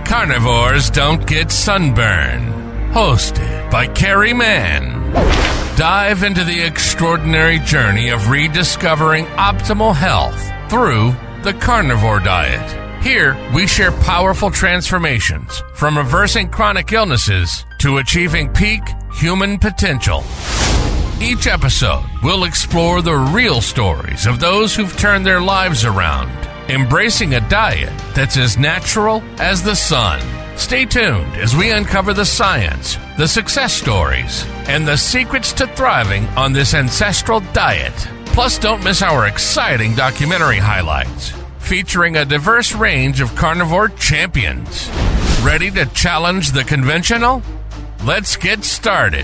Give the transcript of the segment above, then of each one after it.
Carnivores Don't Get Sunburn, hosted by Carrie Mann. Dive into the extraordinary journey of rediscovering optimal health through the carnivore diet. Here, we share powerful transformations from reversing chronic illnesses to achieving peak human potential. Each episode will explore the real stories of those who've turned their lives around, embracing a diet that's as natural as the sun. Stay tuned as we uncover the science, the success stories, and the secrets to thriving on this ancestral diet. Plus, don't miss our exciting documentary highlights, featuring a diverse range of carnivore champions. Ready to challenge the conventional? Let's get started.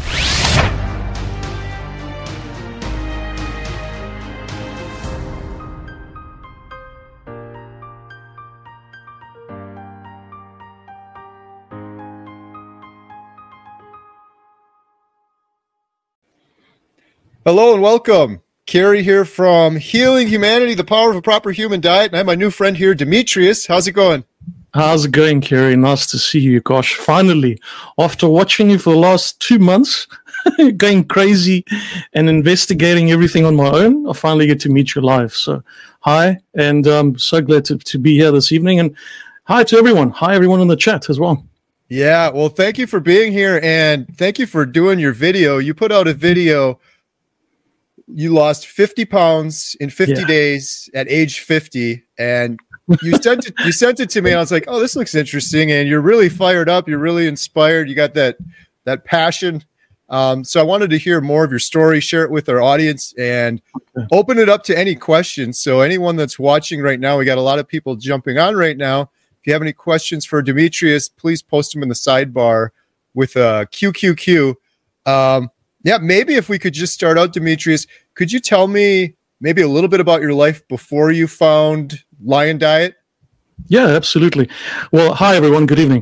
Hello and welcome. Carrie here from Healing Humanity, the Power of a Proper Human Diet. And I have my new friend here, Demetrius. How's it going? How's it going, Carrie? Nice to see you. Gosh, finally, after watching you for the last 2 months, going crazy and investigating everything on my own, I finally get to meet you live. So, hi, and I'm so glad to be here this evening. And hi to everyone. Hi, everyone in the chat as well. Yeah, well, thank you for being here, and thank you for doing your video. You put out a video. You lost 50 pounds in 50 days at age 50, and you sent it to me, and I was like, oh, this looks interesting, and you're really fired up. You're really inspired. You got that passion. So I wanted to hear more of your story, share it with our audience, and open it up to any questions. So anyone that's watching right now, we got a lot of people jumping on right now. If you have any questions for Demetrius, please post them in the sidebar with QQQ. Yeah, maybe if we could just start out, Demetrius, could you tell me maybe a little bit about your life before you found Lion Diet? Yeah, absolutely. Well, hi, everyone. Good evening.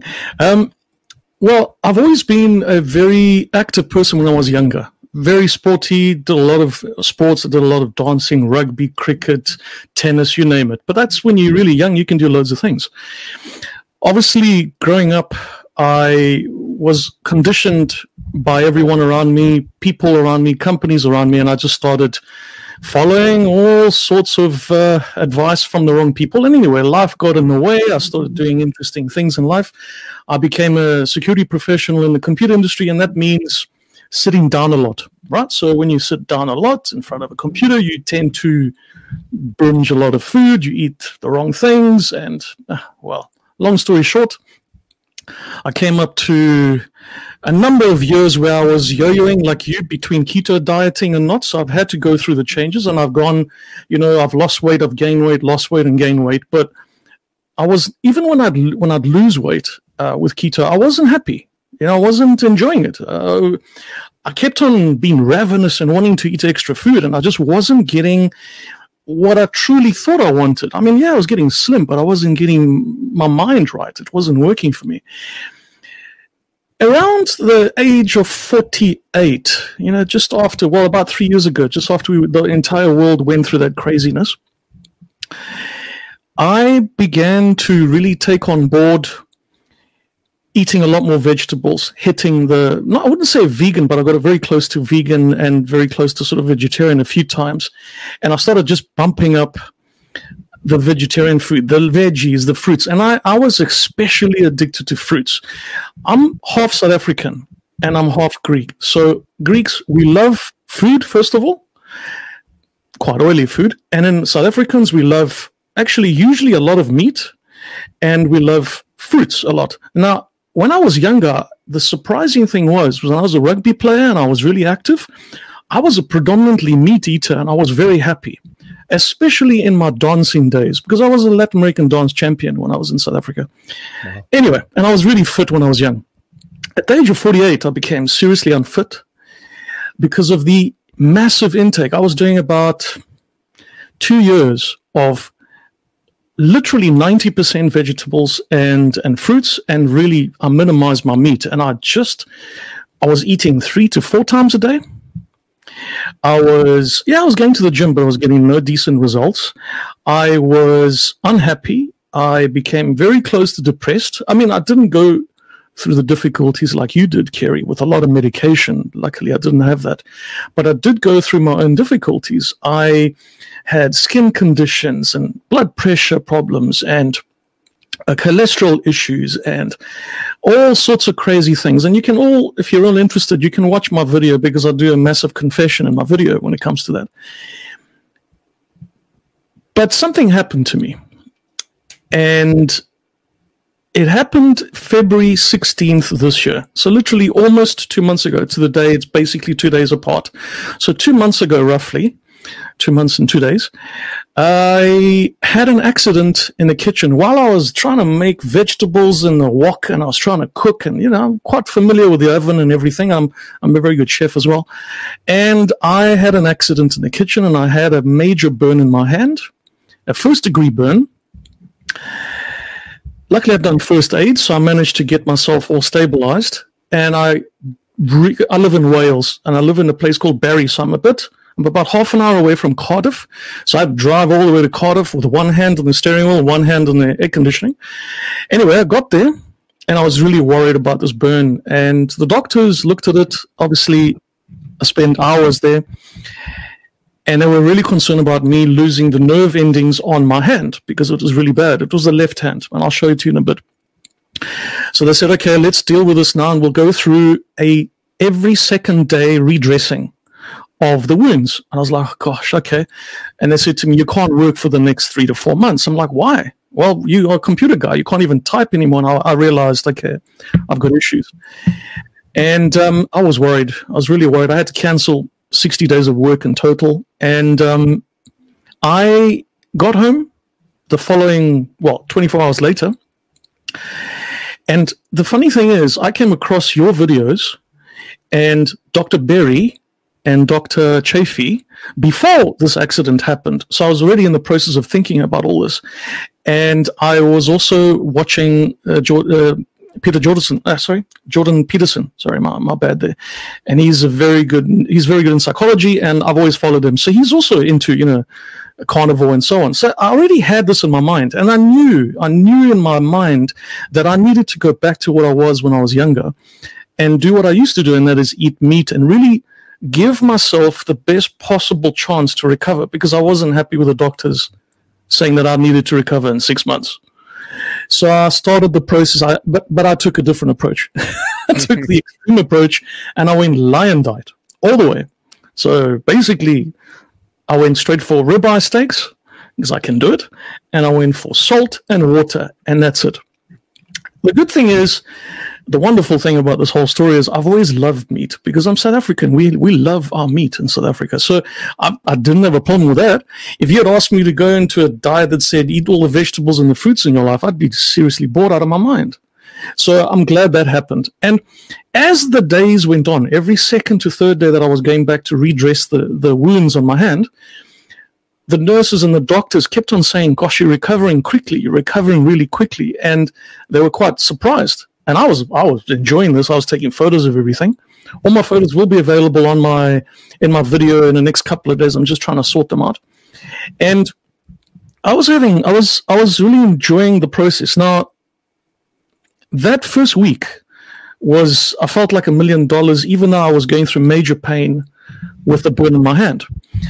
Well, I've always been a very active person when I was younger. Very sporty, did a lot of sports, did a lot of dancing, rugby, cricket, tennis, you name it. But that's when you're really young, you can do loads of things. Obviously, growing up, I was conditioned by everyone around me, people around me, companies around me, and I just started following all sorts of advice from the wrong people. And anyway, life got in the way. I started doing interesting things in life. I became a security professional in the computer industry, and that means sitting down a lot, right? So when you sit down a lot in front of a computer, you tend to binge a lot of food, you eat the wrong things, and, well, long story short, I came up to a number of years where I was yo-yoing like you between keto dieting and not. So I've had to go through the changes, and I've gone, I've lost weight, I've gained weight, lost weight and gained weight. But I was, even when I'd lose weight with keto, I wasn't happy. I wasn't enjoying it. I kept on being ravenous and wanting to eat extra food, and I just wasn't getting what I truly thought I wanted. I mean, yeah, I was getting slim, but I wasn't getting my mind right. It wasn't working for me. Around the age of 48, just after, about 3 years ago, just after the entire world went through that craziness, I began to really take on board eating a lot more vegetables, hitting I wouldn't say vegan, but I got very close to vegan and very close to sort of vegetarian a few times. And I started just bumping up the vegetarian food, the veggies, the fruits. And I was especially addicted to fruits. I'm half South African and I'm half Greek. So Greeks, we love food, first of all, quite oily food. And then South Africans, we love actually usually a lot of meat, and we love fruits a lot. Now, when I was younger, the surprising thing was when I was a rugby player and I was really active, I was a predominantly meat eater, and I was very happy, especially in my dancing days, because I was a Latin American dance champion when I was in South Africa. Wow. Anyway, and I was really fit when I was young. At the age of 48, I became seriously unfit because of the massive intake. I was doing about 2 years of literally 90% vegetables and fruits, and really I minimized my meat. And I was eating 3 to 4 times a day. I was going to the gym, but I was getting no decent results. I was unhappy. I became very close to depressed. I mean, I didn't go through the difficulties like you did, Kerry, with a lot of medication. Luckily, I didn't have that. But I did go through my own difficulties. I had skin conditions and blood pressure problems and cholesterol issues and all sorts of crazy things. And you can all, if you're all interested, you can watch my video because I do a massive confession in my video when it comes to that. But something happened to me. And it happened February 16th this year. So literally almost 2 months ago to the day. It's basically 2 days apart. So 2 months ago, roughly, 2 months and 2 days, I had an accident in the kitchen while I was trying to make vegetables in the wok, and I was trying to cook, and I'm quite familiar with the oven and everything. I'm a very good chef as well. And I had an accident in the kitchen, and I had a major burn in my hand, a first-degree burn. Luckily, I've done first aid, so I managed to get myself all stabilized. And I live in Wales, and I live in a place called Barry, so I'm about half an hour away from Cardiff. So I drive all the way to Cardiff with one hand on the steering wheel, one hand on the air conditioning. Anyway, I got there, and I was really worried about this burn. And the doctors looked at it. Obviously, I spent hours there. And they were really concerned about me losing the nerve endings on my hand because it was really bad. It was the left hand, and I'll show it to you in a bit. So they said, okay, let's deal with this now, and we'll go through every second day redressing of the wounds. And I was like, oh, gosh, okay. And they said to me, you can't work for the next 3 to 4 months. I'm like, why? Well, you are a computer guy. You can't even type anymore. And I realized, okay, I've got issues. And I was worried. I was really worried. I had to cancel 60 days of work in total. And I got home the following, 24 hours later. And the funny thing is, I came across your videos and Dr. Berry and Dr. Chafee before this accident happened. So I was already in the process of thinking about all this. And I was also watching Jordan Peterson. Sorry, my bad there. And he's very good in psychology, and I've always followed him. So he's also into, carnivore and so on. So I already had this in my mind, and I knew in my mind that I needed to go back to what I was when I was younger and do what I used to do, and that is eat meat and really give myself the best possible chance to recover, because I wasn't happy with the doctors saying that I needed to recover in 6 months. So I started the process, but I took a different approach. I took the extreme approach, and I went lion diet all the way. So basically, I went straight for ribeye steaks, because I can do it, and I went for salt and water, and that's it. The good thing is, the wonderful thing about this whole story is I've always loved meat because I'm South African. We love our meat in South Africa. So I didn't have a problem with that. If you had asked me to go into a diet that said eat all the vegetables and the fruits in your life, I'd be seriously bored out of my mind. So I'm glad that happened. And as the days went on, every second to third day that I was going back to redress the wounds on my hand, the nurses and the doctors kept on saying, gosh, you're recovering quickly. You're recovering really quickly. And they were quite surprised. And I was enjoying this. I was taking photos of everything. All my photos will be available in my video in the next couple of days. I'm just trying to sort them out. And I was really enjoying the process. Now, that first week I felt like $1 million, even though I was going through major pain with the burn in my hand.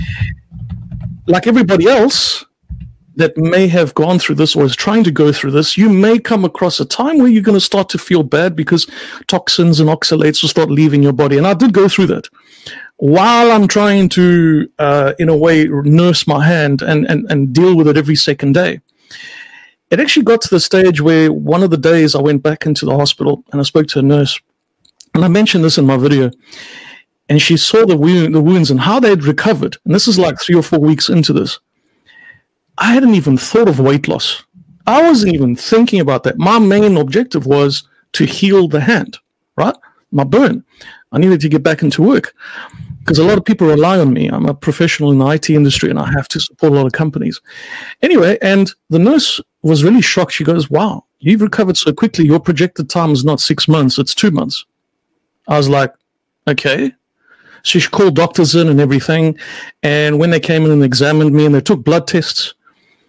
Like everybody else that may have gone through this or is trying to go through this, you may come across a time where you're going to start to feel bad because toxins and oxalates will start leaving your body. And I did go through that while I'm trying to, in a way, nurse my hand and deal with it every second day. It actually got to the stage where one of the days I went back into the hospital and I spoke to a nurse. And I mentioned this in my video. And she saw the wounds and how they'd recovered. And this is like 3 or 4 weeks into this. I hadn't even thought of weight loss. I wasn't even thinking about that. My main objective was to heal the hand, right? My burn. I needed to get back into work because a lot of people rely on me. I'm a professional in the IT industry and I have to support a lot of companies. Anyway, and the nurse was really shocked. She goes, wow, you've recovered so quickly. Your projected time is not 6 months, it's 2 months. I was like, okay. So she called doctors in and everything. And when they came in and examined me and they took blood tests,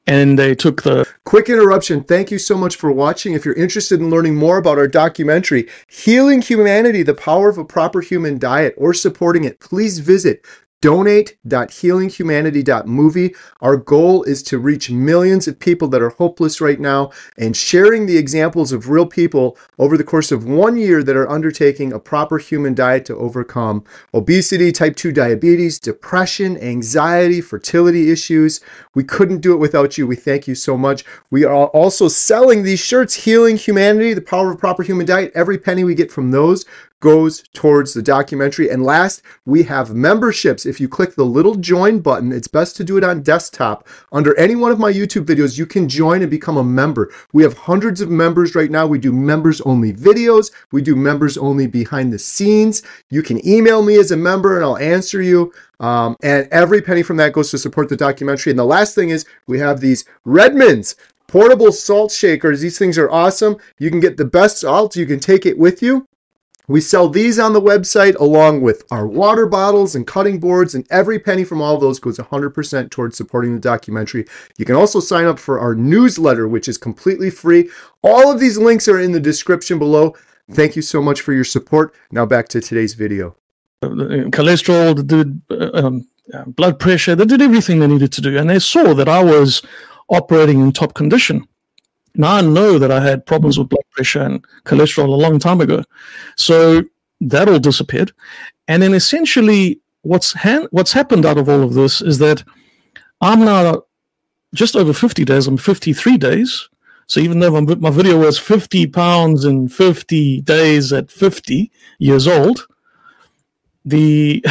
and they took the... Quick interruption. Thank you so much for watching. If you're interested in learning more about our documentary, Healing Humanity, The Power of a Proper Human Diet, or supporting it, please visit donate.healinghumanity.movie. Our goal is to reach millions of people that are hopeless right now, and sharing the examples of real people over the course of 1 year that are undertaking a proper human diet to overcome obesity, type 2 diabetes, depression, anxiety, fertility issues. We couldn't do it without you. We thank you so much. We are also selling these shirts, Healing Humanity, The Power of a Proper Human Diet. Every penny we get from those goes towards the documentary. And last, we have memberships. If you click the little join button, it's best to do it on desktop. Under any one of my YouTube videos, you can join and become a member. We have hundreds of members right now. We do members only videos. We do members only behind the scenes. You can email me as a member and I'll answer you. And every penny from that goes to support the documentary. And the last thing is we have these Redmonds portable salt shakers. These things are awesome. You can get the best salt. You can take it with you. We sell these on the website along with our water bottles and cutting boards, and every penny from all of those goes 100% towards supporting the documentary. You can also sign up for our newsletter, which is completely free. All of these links are in the description below. Thank you so much for your support. Now back to today's video. Cholesterol, they did blood pressure, they did everything they needed to do, and they saw that I was operating in top condition. Now I know that I had problems with blood pressure and cholesterol a long time ago. So that all disappeared. And then essentially what's happened out of all of this is that I'm now just over 50 days. I'm 53 days. So even though my video was 50 pounds in 50 days at 50 years old, the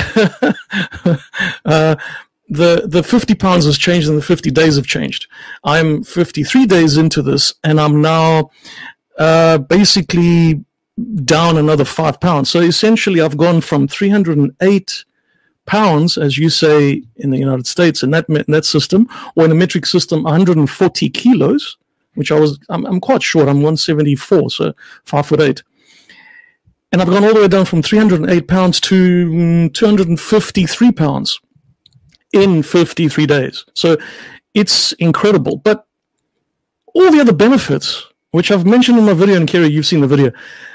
50 pounds has changed and the 50 days have changed. I'm 53 days into this, and I'm now basically down another 5 pounds. So essentially, I've gone from 308 pounds, as you say in the United States, in that system, or in the metric system, 140 kilos, which I'm quite short. I'm 174, so 5'8". And I've gone all the way down from 308 pounds to 253 pounds. In 53 days. So it's incredible. But all the other benefits, which I've mentioned in my video, and Kerry, you've seen the video,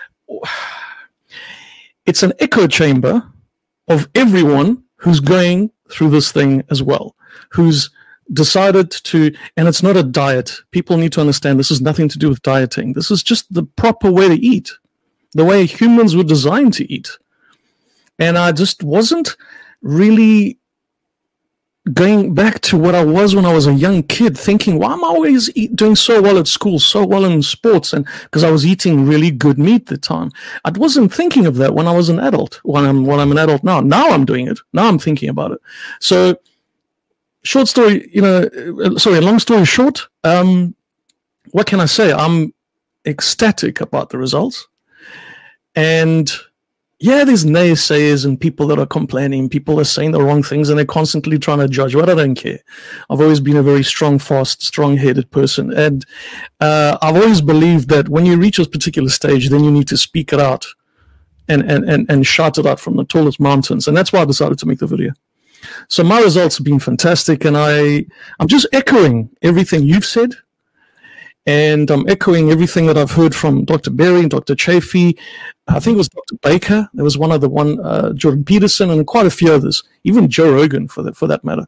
it's an echo chamber of everyone who's going through this thing as well, who's decided to, and it's not a diet. People need to understand this has nothing to do with dieting. This is just the proper way to eat, the way humans were designed to eat. And I just wasn't really going back to what I was when I was a young kid, thinking, why am I always doing so well at school, so well in sports? And because I was eating really good meat at the time. I wasn't thinking of that when I was an adult, when I'm an adult now. Now I'm doing it. Now I'm thinking about it. So long story short, what can I say? I'm ecstatic about the results. And yeah, there's naysayers and people that are complaining. People are saying the wrong things and they're constantly trying to judge. But I don't care. I've always been a very strong-headed person. And I've always believed that when you reach a particular stage, then you need to speak it out and shout it out from the tallest mountains. And that's why I decided to make the video. So my results have been fantastic. And I'm just echoing everything you've said. And I'm echoing everything that I've heard from Dr. Berry and Dr. Chafee. I think it was Dr. Baker. There was Jordan Peterson, and quite a few others, even Joe Rogan for that matter.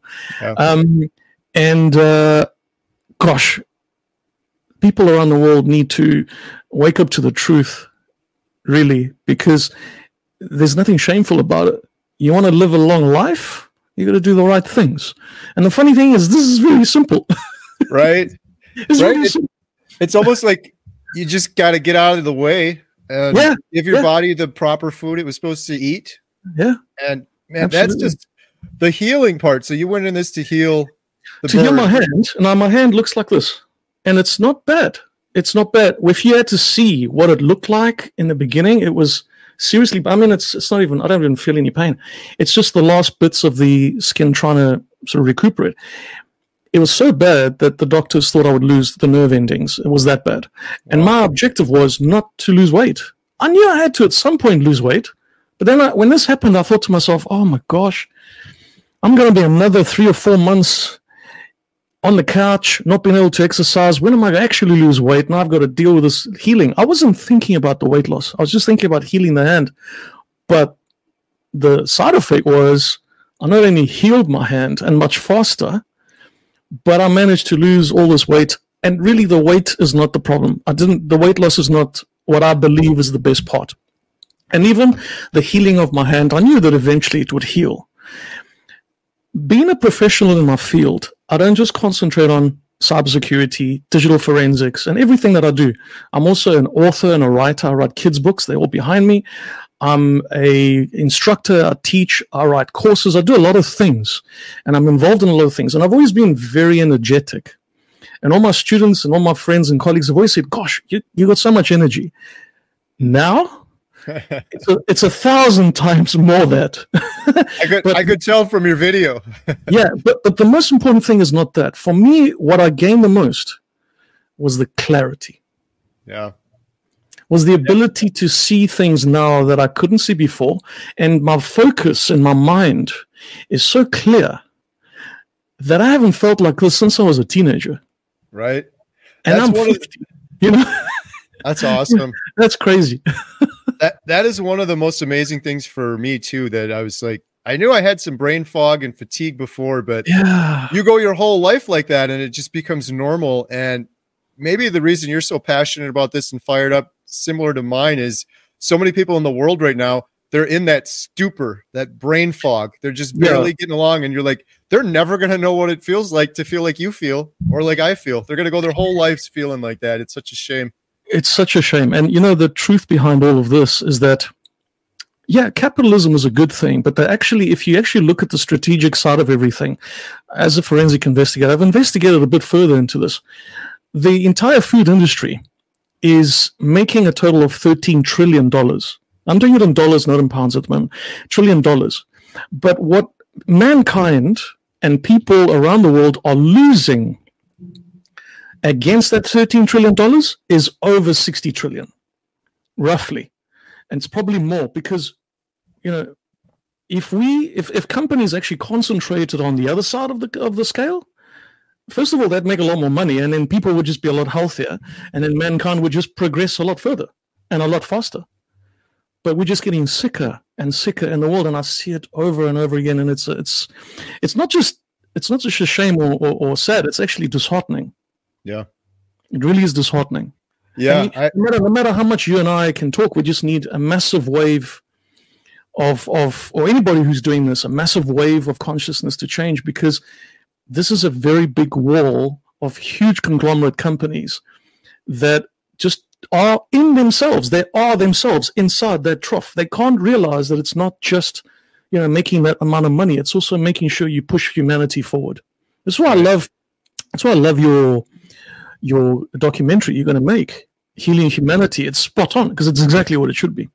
Yeah. Gosh, people around the world need to wake up to the truth, really, because there's nothing shameful about it. You want to live a long life, you got to do the right things. And the funny thing is, this is very simple. Right? It's right? really simple. It's almost like you just got to get out of the way and give your body the proper food it was supposed to eat. Yeah. And man, Absolutely. That's just the healing part. So you went in this to heal heal my hand. Now my hand looks like this, and it's not bad. It's not bad. If you had to see what it looked like in the beginning, it was seriously. I mean, it's not even. I don't even feel any pain. It's just the last bits of the skin trying to sort of recuperate. It was so bad that the doctors thought I would lose the nerve endings. It was that bad. And my objective was not to lose weight. I knew I had to at some point lose weight. But then when this happened, I thought to myself, oh my gosh, I'm going to be another 3 or 4 months on the couch, not being able to exercise. When am I going to actually lose weight? Now I've got to deal with this healing. I wasn't thinking about the weight loss. I was just thinking about healing the hand. But the side effect was I not only healed my hand and much faster, but I managed to lose all this weight. And really, the weight is not the problem. The weight loss is not what I believe is the best part. And even the healing of my hand, I knew that eventually it would heal. Being a professional in my field, I don't just concentrate on cybersecurity, digital forensics, and everything that I do. I'm also an author and a writer. I write kids' books. They're all behind me. I'm an instructor. I teach. I write courses. I do a lot of things, and I'm involved in a lot of things. And I've always been very energetic. And all my students and all my friends and colleagues have always said, gosh, you got so much energy. Now, it's 1,000 times more that. I could tell from your video. Yeah, but the most important thing is not that. For me, what I gained the most was the clarity. Yeah. Was the ability to see things now that I couldn't see before. And my focus in my mind is so clear that I haven't felt like this since I was a teenager. Right. And I'm 50, you know? That's awesome. That's crazy. That is one of the most amazing things for me too, that I was like, I knew I had some brain fog and fatigue before, but you go your whole life like that and it just becomes normal. And maybe the reason you're so passionate about this and fired up, similar to mine, is so many people in the world right now, they're in that stupor, that brain fog. They're just barely getting along. And you're like, they're never going to know what it feels like to feel like you feel or like I feel. They're going to go their whole lives feeling like that. It's such a shame. It's such a shame. And, you know, the truth behind all of this is that, yeah, capitalism is a good thing, but if you actually look at the strategic side of everything, as a forensic investigator, I've investigated a bit further into this. The entire food industry is making a total of $13 trillion. I'm doing it in dollars, not in pounds at the moment. $1 trillion. But what mankind and people around the world are losing against that $13 trillion is over 60 trillion, roughly. And it's probably more because, you know, if companies actually concentrated on the other side of the scale, first of all, that'd make a lot more money, and then people would just be a lot healthier, and then mankind would just progress a lot further and a lot faster. But we're just getting sicker and sicker in the world, and I see it over and over again. And it's not just a shame or sad. It's actually disheartening. Yeah, it really is disheartening. Yeah, no matter how much you and I can talk, we just need a massive wave or anybody who's doing this, a massive wave of consciousness to change, because this is a very big wall of huge conglomerate companies that just are in themselves. They are themselves inside that trough. They can't realize that it's not just, you know, making that amount of money. It's also making sure you push humanity forward. That's why I love your documentary you're going to make, Healing Humanity. It's spot on because it's exactly what it should be.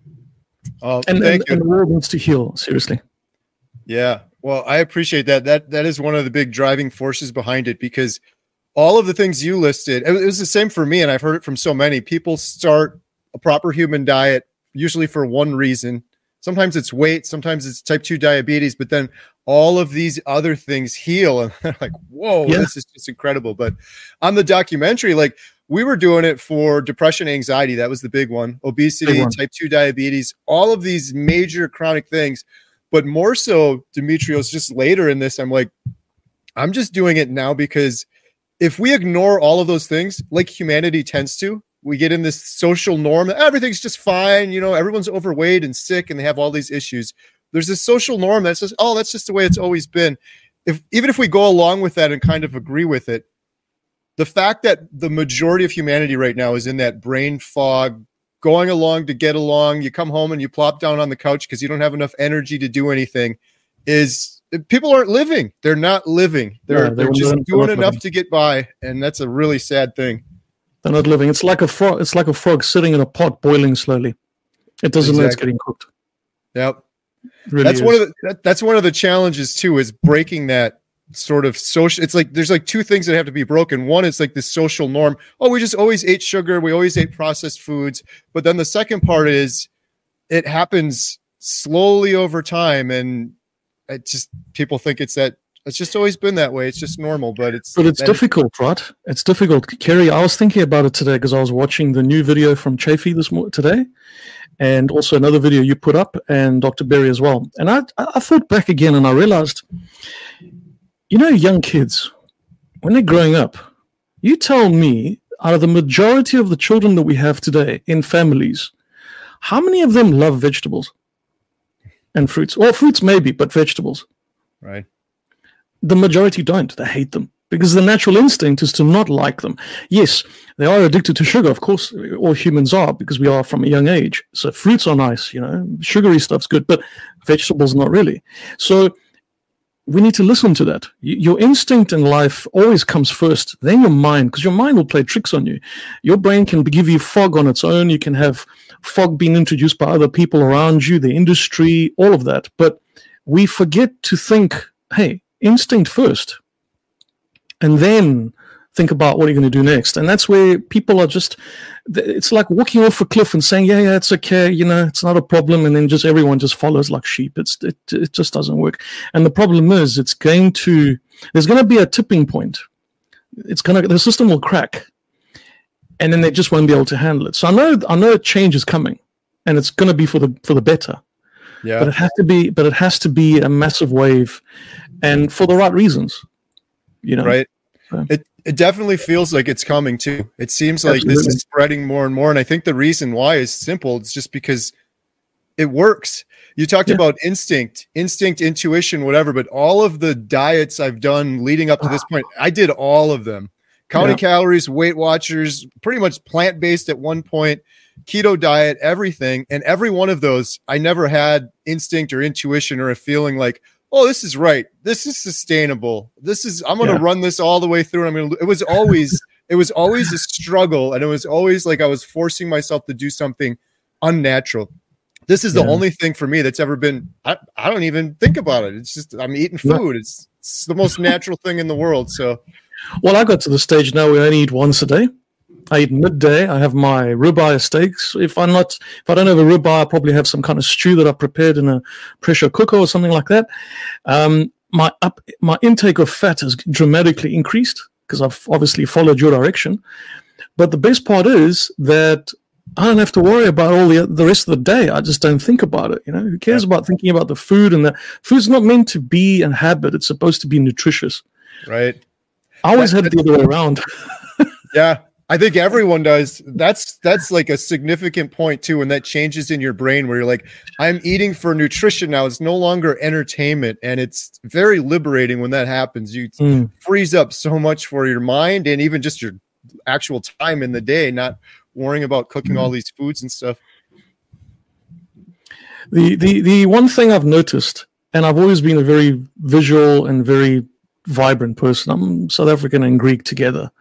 And the world needs to heal, seriously. Yeah. Well, I appreciate that. That is one of the big driving forces behind it, because all of the things you listed, it was the same for me, and I've heard it from so many. People start a proper human diet usually for one reason. Sometimes it's weight, sometimes it's type 2 diabetes, but then all of these other things heal, and they're like, whoa, this is just incredible. But on the documentary, like, we were doing it for depression, anxiety. That was the big one. Obesity, type 2 diabetes, all of these major chronic things. But more so, Demetrios, just later in this, I'm like, I'm just doing it now because if we ignore all of those things, like humanity tends to, we get in this social norm that everything's just fine. You know, everyone's overweight and sick and they have all these issues. There's this social norm that says, oh, that's just the way it's always been. Even if we go along with that and kind of agree with it, the fact that the majority of humanity right now is in that brain fog, going along to get along, you come home and you plop down on the couch because you don't have enough energy to do anything, is people aren't living. They're not living. They're just doing enough to get by. And that's a really sad thing. They're not living. It's like a frog. It's like a frog sitting in a pot boiling slowly. It doesn't know it's getting cooked. Yep. Really that's one of the challenges too, is breaking that sort of social. It's like there's like two things that have to be broken. One is like this social norm. Oh, we just always ate sugar. We always ate processed foods. But then the second part is it happens slowly over time, and it just people think it's that It's just always been that way. It's just normal, but it's difficult, right? It's difficult. Kerry, I was thinking about it today because I was watching the new video from Chafee today, and also another video you put up, and Dr. Berry as well. And I thought back again, and I realized, young kids, when they're growing up, you tell me, out of the majority of the children that we have today in families, how many of them love vegetables and fruits? Well, fruits maybe, but vegetables. Right. The majority don't. They hate them because the natural instinct is to not like them. Yes, they are addicted to sugar. Of course, all humans are because we are from a young age. So fruits are nice, sugary stuff's good, but vegetables not really. So we need to listen to that. Your instinct in life always comes first, then your mind, because your mind will play tricks on you. Your brain can give you fog on its own. You can have fog being introduced by other people around you, the industry, all of that. But we forget to think, hey, instinct first, and then think about what you're going to do next. And that's where people are it's like walking off a cliff and saying, yeah, it's okay, it's not a problem, and then just everyone just follows like sheep. It just doesn't work. And the problem is there's going to be a tipping point. The system will crack, and then they just won't be able to handle it. So I know change is coming, and it's going to be for the better. Yeah. But it has to be a massive wave, and for the right reasons, Right. So. It definitely feels like it's coming too. It seems like Absolutely. This is spreading more and more, and I think the reason why is simple. It's just because it works. You talked about instinct, intuition, whatever, but all of the diets I've done leading up to this point, I did all of them. Counting calories, Weight Watchers, pretty much plant-based at one point, keto diet, everything. And every one of those, I never had instinct or intuition or a feeling like, oh, this is right. This is sustainable. I'm going to run this all the way through. And it was always a struggle. And it was always like I was forcing myself to do something unnatural. This is the only thing for me that's ever been, I don't even think about it. It's just, I'm eating food. It's the most natural thing in the world. So, well, I got to the stage now where I only eat once a day. I eat midday. I have my ribeye steaks. If I don't have a ribeye, I probably have some kind of stew that I prepared in a pressure cooker or something like that. My intake of fat has dramatically increased because I've obviously followed your direction. But the best part is that I don't have to worry about all the rest of the day. I just don't think about it. Who cares about thinking about the food? And the food's not meant to be a habit. It's supposed to be nutritious. Right. I always had it the other way around. Yeah. I think everyone does. That's like a significant point too, when that changes in your brain where you're like, I'm eating for nutrition now. It's no longer entertainment, and it's very liberating when that happens. You freeze up so much for your mind and even just your actual time in the day, not worrying about cooking all these foods and stuff. The one thing I've noticed, and I've always been a very visual and very vibrant person. I'm South African and Greek together.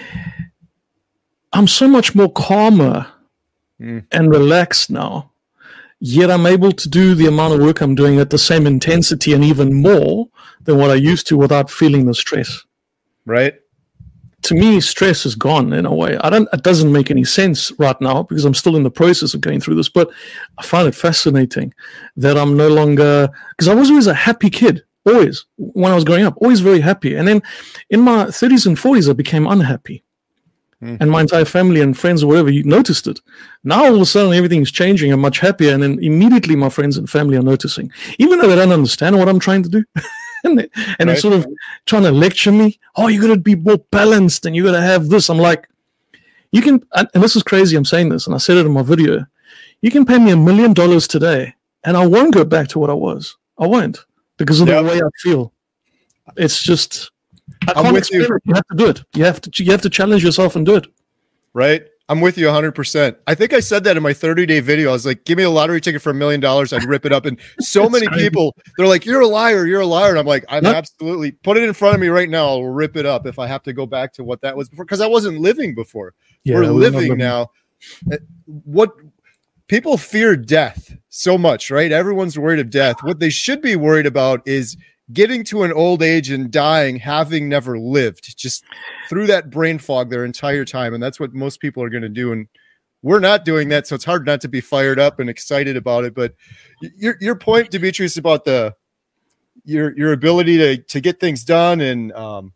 I'm so much more calmer and relaxed now, yet I'm able to do the amount of work I'm doing at the same intensity and even more than what I used to without feeling the stress. Right. To me, stress is gone in a way. It doesn't make any sense right now because I'm still in the process of going through this, but I find it fascinating that I'm no longer, because I was always a happy kid, always, when I was growing up, always very happy. And then in my 30s and 40s, I became unhappy. And my entire family and friends or whatever, you noticed it. Now all of a sudden everything's changing. I'm much happier, and then immediately my friends and family are noticing, even though they don't understand what I'm trying to do. and they're sort of trying to lecture me. Oh, you got to be more balanced, and you got to have this. I'm like, you can, and this is crazy. I'm saying this, and I said it in my video. You can pay me $1 million today, and I won't go back to what I was. I won't, because of the way I feel. It's just. I can't explain it. You have to do it. You have to challenge yourself and do it. Right. I'm with you 100%. I think I said that in my 30-day video. I was like, give me a lottery ticket for $1 million. I'd rip it up. And so many people, they're like, you're a liar. You're a liar. And I'm like, I'm absolutely, put it in front of me right now. I'll rip it up if I have to go back to what that was before. Because I wasn't living before. We're living now. What people fear death so much, right? Everyone's worried of death. What they should be worried about is getting to an old age and dying, having never lived, just through that brain fog their entire time. And that's what most people are going to do. And we're not doing that. So it's hard not to be fired up and excited about it. But your point, Demetrius, about your ability to get things done. And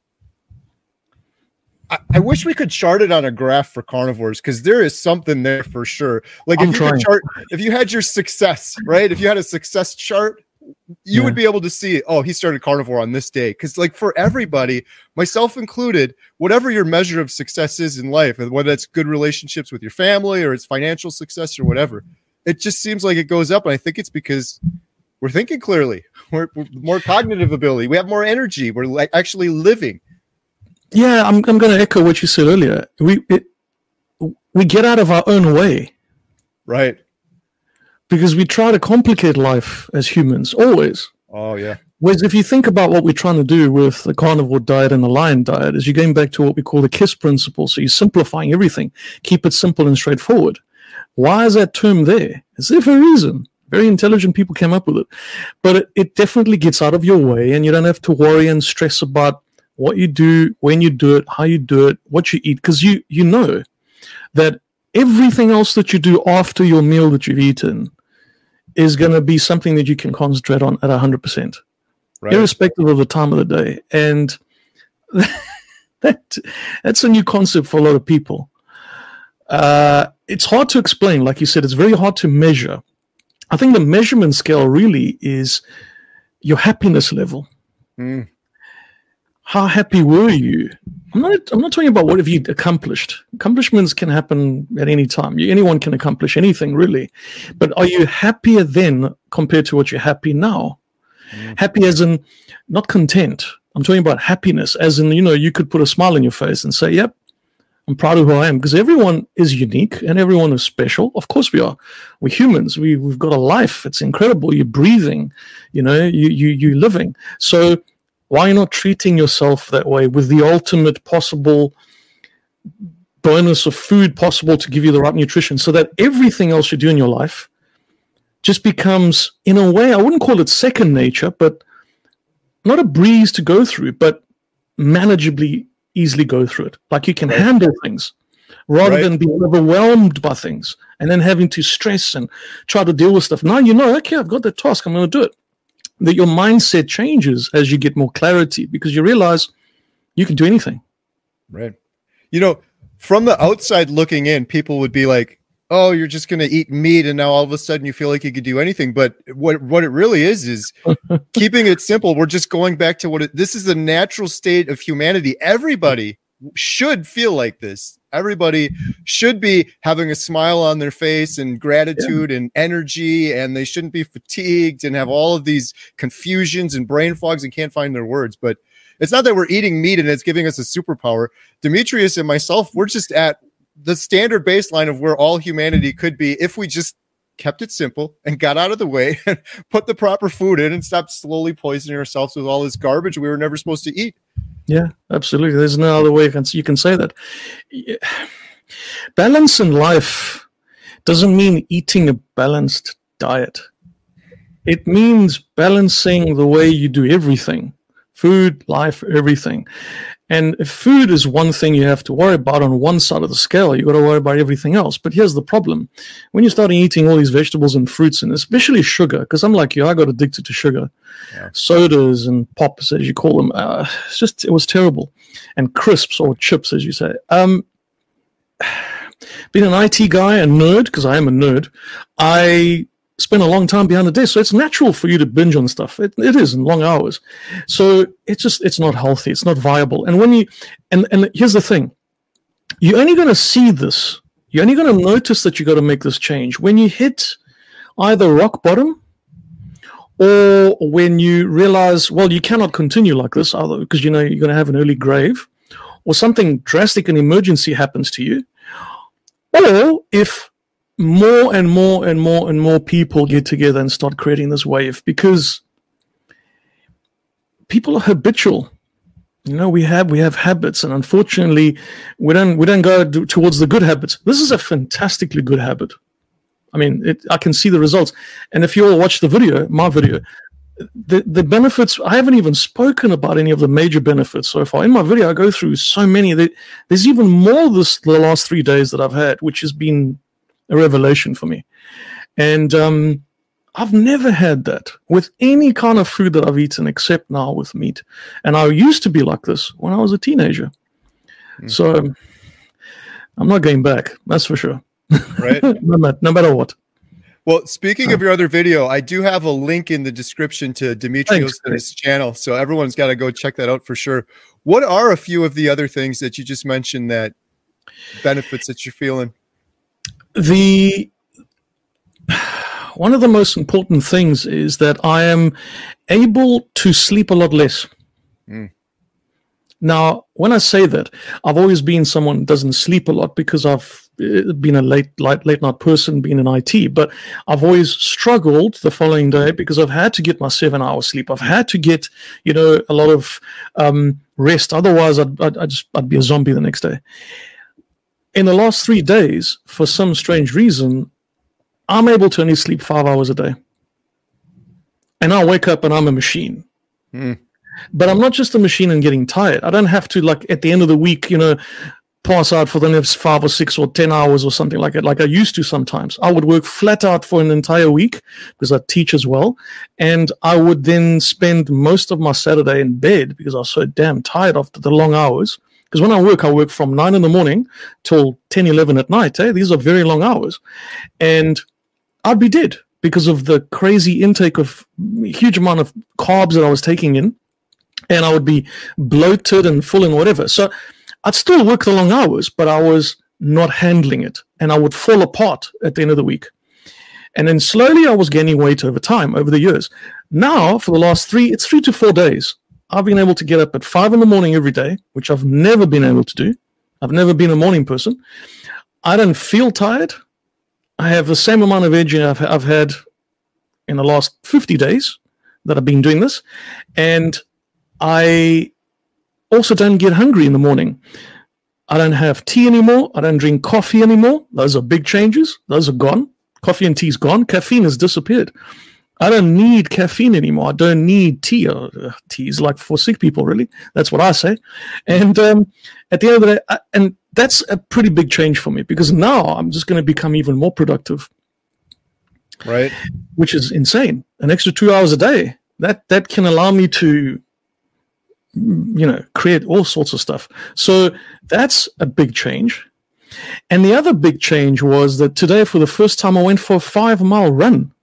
I wish we could chart it on a graph for carnivores, because there is something there for sure. Like if you had your success, right? If you had a success chart, you would be able to see, oh, he started carnivore on this day. Because like for everybody, myself included, whatever your measure of success is in life, whether it's good relationships with your family or it's financial success or whatever, it just seems like it goes up. And I think it's because we're thinking clearly, we're more cognitive ability, we have more energy, we're like actually living. Yeah, I'm going to echo what you said earlier. We get out of our own way. Right. Because we try to complicate life as humans, always. Oh, yeah. Whereas if you think about what we're trying to do with the carnivore diet and the lion diet, is you're going back to what we call the KISS principle. So you're simplifying everything. Keep it simple and straightforward. Why is that term there? It's there for a reason. Very intelligent people came up with it. But it definitely gets out of your way, and you don't have to worry and stress about what you do, when you do it, how you do it, what you eat, because you know that everything else that you do after your meal that you've eaten is going to be something that you can concentrate on at 100%, right, irrespective of the time of the day. And that's a new concept for a lot of people. It's hard to explain. Like you said, it's very hard to measure. I think the measurement scale really is your happiness level. Mm. How happy were you? I'm not talking about what have you accomplished. Accomplishments can happen at any time. Anyone can accomplish anything, really. But are you happier then compared to what you're happy now? Mm. Happy as in not content. I'm talking about happiness as in, you could put a smile on your face and say, yep, I'm proud of who I am. Because everyone is unique and everyone is special. Of course we are. We're humans. We've got a life. It's incredible. You're breathing. You're living. So why not treating yourself that way with the ultimate possible bonus of food possible to give you the right nutrition, so that everything else you do in your life just becomes, in a way, I wouldn't call it second nature, but not a breeze to go through, but manageably easily go through it. Like you can handle things rather than being overwhelmed by things and then having to stress and try to deal with stuff. Now okay, I've got the task, I'm going to do it. That your mindset changes as you get more clarity, because you realize you can do anything. Right. From the outside looking in, people would be like, oh, you're just going to eat meat and now all of a sudden you feel like you could do anything. But what it really is keeping it simple. We're just going back to this is the natural state of humanity. Everybody should feel like this. Everybody should be having a smile on their face and gratitude and energy, and they shouldn't be fatigued and have all of these confusions and brain fogs and can't find their words. But it's not that we're eating meat and it's giving us a superpower. Demetrius and myself, we're just at the standard baseline of where all humanity could be if we just kept it simple and got out of the way and put the proper food in and stopped slowly poisoning ourselves with all this garbage we were never supposed to eat. Yeah, absolutely. There's no other way you can say that. Balance in life doesn't mean eating a balanced diet. It means balancing the way you do everything. Food, life, everything. And if food is one thing you have to worry about on one side of the scale, you've got to worry about everything else. But here's the problem. When you start eating all these vegetables and fruits, and especially sugar, because I'm like you, I got addicted to sugar. Yeah. Sodas and pops, as you call them. It was terrible. And crisps or chips, as you say. Being an IT guy, a nerd, because I am a nerd, I spend a long time behind the desk, so it's natural for you to binge on stuff. It is in long hours. So it's not healthy. It's not viable. And when and here's the thing, you're only going to see this. You're only going to notice that you got to make this change when you hit either rock bottom or when you realize, well, you cannot continue like this, because you're going to have an early grave, or something drastic, an emergency happens to you, or if more and more and more and more people get together and start creating this wave, because people are habitual. We have habits, and unfortunately, we don't go towards the good habits. This is a fantastically good habit. I mean, I can see the results. And if you all watch my video, the benefits, I haven't even spoken about any of the major benefits so far. In my video, I go through so many. There's even more the last 3 days that I've had, which has been a revelation for me. And I've never had that with any kind of food that I've eaten except now with meat. And I used to be like this when I was a teenager. So I'm not going back, that's for sure. Right. no matter what. Well, speaking of your other video, I do have a link in the description to Dimitrios' channel, so everyone's got to go check that out for sure. What are a few of the other things that you just mentioned, that benefits that you're feeling? One of the most important things is that I am able to sleep a lot less. Now, when I say that, I've always been someone who doesn't sleep a lot because I've been a late night person, being in IT, but I've always struggled the following day because I've had to get my 7 hours sleep. I've had to get, a lot of rest. Otherwise, I'd be a zombie the next day. In the last 3 days, for some strange reason, I'm able to only sleep 5 hours a day. And I wake up and I'm a machine. But I'm not just a machine and getting tired. I don't have to, like, at the end of the week, pass out for the next 5 or 6 or 10 hours or something like that, like I used to sometimes. I would work flat out for an entire week because I teach as well. And I would then spend most of my Saturday in bed because I was so damn tired after the long hours. Because when I work from 9 in the morning till 10, 11 at night. These are very long hours. And I'd be dead because of the crazy intake of huge amount of carbs that I was taking in. And I would be bloated and full and whatever. So I'd still work the long hours, but I was not handling it. And I would fall apart at the end of the week. And then slowly I was gaining weight over time, over the years. Now, for the last 3 to 4 days, I've been able to get up at 5 in the morning every day, which I've never been able to do. I've never been a morning person. I don't feel tired. I have the same amount of energy I've had in the last 50 days that I've been doing this. And I also don't get hungry in the morning. I don't have tea anymore. I don't drink coffee anymore. Those are big changes. Those are gone. Coffee and tea's gone. Caffeine has disappeared. I don't need caffeine anymore. I don't need tea. Tea is like for sick people, really. That's what I say. And at the end of the day, and that's a pretty big change for me because now I'm just going to become even more productive. Right. Which is insane. An extra 2 hours a day. That can allow me to create all sorts of stuff. So that's a big change. And the other big change was that today, for the first time, I went for a 5-mile run.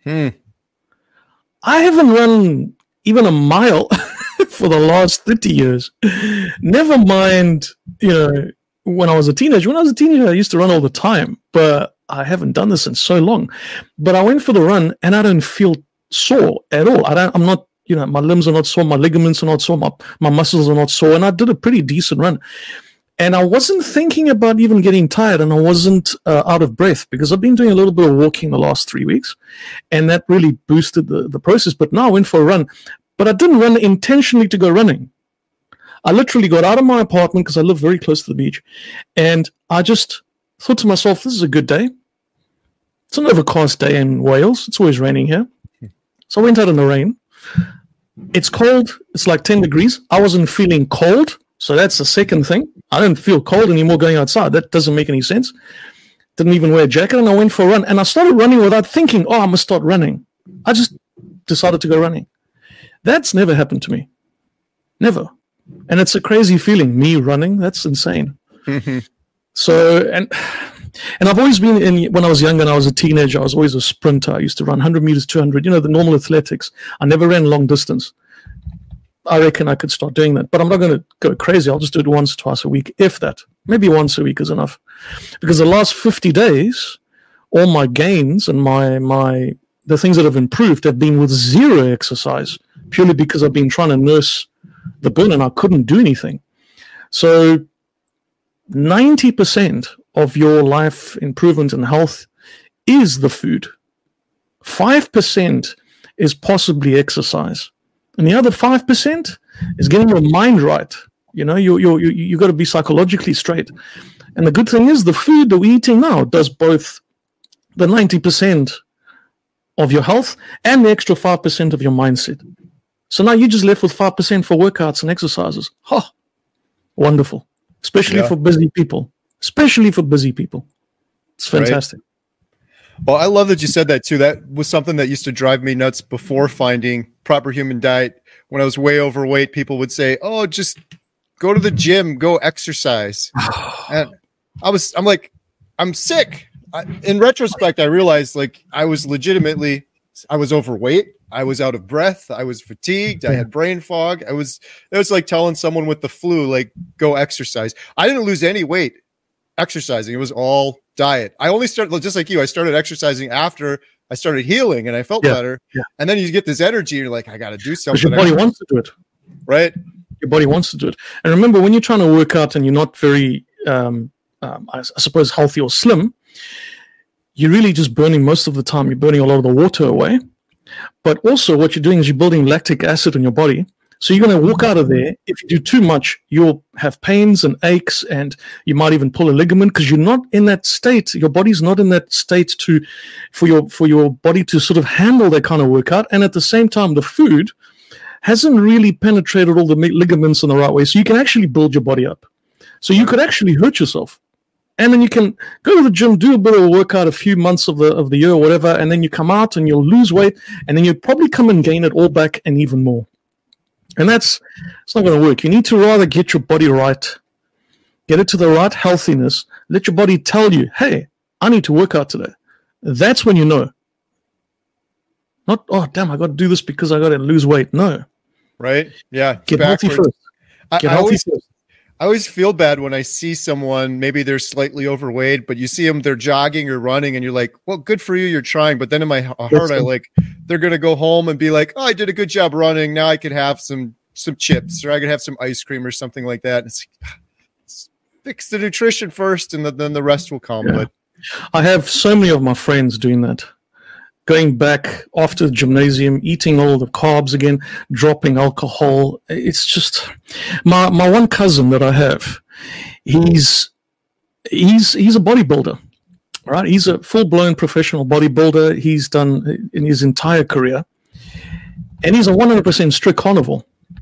I haven't run even a mile for the last 30 years. Never mind, when I was a teenager. When I was a teenager, I used to run all the time, but I haven't done this in so long. But I went for the run, and I don't feel sore at all. I'm not, my limbs are not sore, my ligaments are not sore, my muscles are not sore, and I did a pretty decent run. And I wasn't thinking about even getting tired, and I wasn't out of breath because I've been doing a little bit of walking the last 3 weeks, and that really boosted the process. But now I went for a run, but I didn't run intentionally to go running. I literally got out of my apartment because I live very close to the beach, and I just thought to myself, this is a good day. It's an overcast day in Wales. It's always raining here. So I went out in the rain. It's cold. It's like 10 degrees. I wasn't feeling cold. So that's the second thing. I don't feel cold anymore going outside. That doesn't make any sense. Didn't even wear a jacket, and I went for a run. And I started running without thinking, I must start running. I just decided to go running. That's never happened to me. Never. And it's a crazy feeling, me running. That's insane. So, and I've always been when I was younger and I was a teenager, I was always a sprinter. I used to run 100 meters, 200, the normal athletics. I never ran long distance. I reckon I could start doing that, but I'm not going to go crazy. I'll just do it once, twice a week, if that. Maybe once a week is enough. Because the last 50 days, all my gains and the things that have improved have been with zero exercise, purely because I've been trying to nurse the burn and I couldn't do anything. So 90% of your life improvement and health is the food. 5% is possibly exercise. And the other 5% is getting your mind right. You got to be psychologically straight. And the good thing is the food that we're eating now does both the 90% of your health and the extra 5% of your mindset. So now you're just left with 5% for workouts and exercises. Wonderful. Especially for busy people. It's fantastic. Well, I love that you said that too. That was something that used to drive me nuts before finding proper human diet. When I was way overweight, people would say, "Oh, just go to the gym, go exercise." And I'm like, I'm sick. In retrospect, I realized like I was overweight. I was out of breath. I was fatigued. I had brain fog. It was like telling someone with the flu, like, go exercise. I didn't lose any weight exercising. It was all diet. I only started, just like you, I started exercising after I started healing and I felt better. Yeah. And then you get this energy. You're like, I got to do something. Your body wants to do it. Right. Your body wants to do it. And remember, when you're trying to work out and you're not very, I suppose, healthy or slim, you're really just burning most of the time. You're burning a lot of the water away. But also what you're doing is you're building lactic acid in your body. So you're going to walk out of there. If you do too much, you'll have pains and aches, and you might even pull a ligament because you're not in that state. Your body's not in that state for your body to sort of handle that kind of workout. And at the same time, the food hasn't really penetrated all the ligaments in the right way. So you can actually build your body up. So you could actually hurt yourself. And then you can go to the gym, do a bit of a workout a few months of the year or whatever, and then you come out and you'll lose weight, and then you'll probably come and gain it all back and even more. And it's not going to work. You need to rather get your body right, get it to the right healthiness, let your body tell you, hey, I need to work out today. That's when you know. Not, oh, damn, I got to do this because I got to lose weight. No. Right? Yeah. Get healthy first. I always feel bad when I see someone, maybe they're slightly overweight, but you see them, they're jogging or running, and you're like, well, good for you, you're trying. But then in my heart, they're going to go home and be like, oh, I did a good job running. Now I could have some chips, or I could have some ice cream or something like that. It's fix the nutrition first, and then the rest will come. Yeah. But I have so many of my friends doing that. Going back after the gymnasium, eating all the carbs again, dropping alcohol. It's just my one cousin that I have. He's a bodybuilder, right? He's a full-blown professional bodybuilder. He's done in his entire career, and he's a 100% strict carnivore.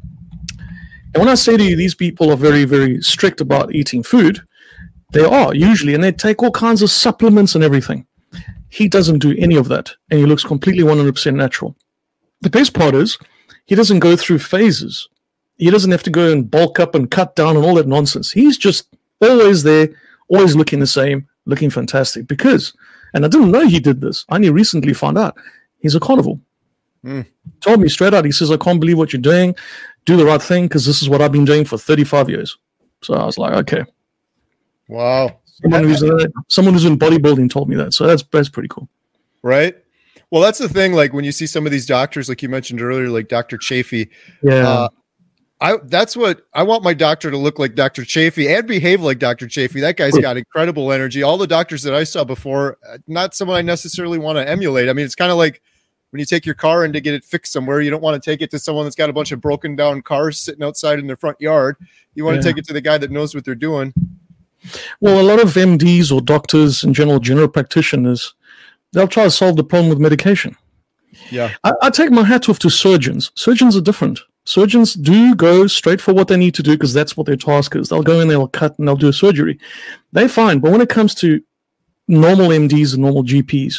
And when I say to you, these people are very, very strict about eating food, they are usually, and they take all kinds of supplements and everything. He doesn't do any of that, and he looks completely 100% natural. The best part is he doesn't go through phases. He doesn't have to go and bulk up and cut down and all that nonsense. He's just always there, always looking the same, looking fantastic. Because, and I didn't know he did this. I only recently found out he's a carnivore. Told me straight out, he says, I can't believe what you're doing. Do the right thing because this is what I've been doing for 35 years. So I was like, okay. Wow. Someone who's in bodybuilding told me that. So that's pretty cool. Right. Well, that's the thing. Like when you see some of these doctors, like you mentioned earlier, like Dr. Chaffee. Yeah. That's what I want my doctor to look like, Dr. Chaffee, and behave like Dr. Chaffee. That guy's got incredible energy. All the doctors that I saw before, not someone I necessarily want to emulate. I mean, it's kind of like when you take your car in to get it fixed somewhere, you don't want to take it to someone that's got a bunch of broken down cars sitting outside in their front yard. You want to take it to the guy that knows what they're doing. Well, a lot of MDs or doctors and general practitioners, they'll try to solve the problem with medication. Yeah. I take my hat off to surgeons. Surgeons are different. Surgeons do go straight for what they need to do because that's what their task is. They'll go in, they'll cut, and they'll do a surgery. They're fine. But when it comes to normal MDs and normal GPs,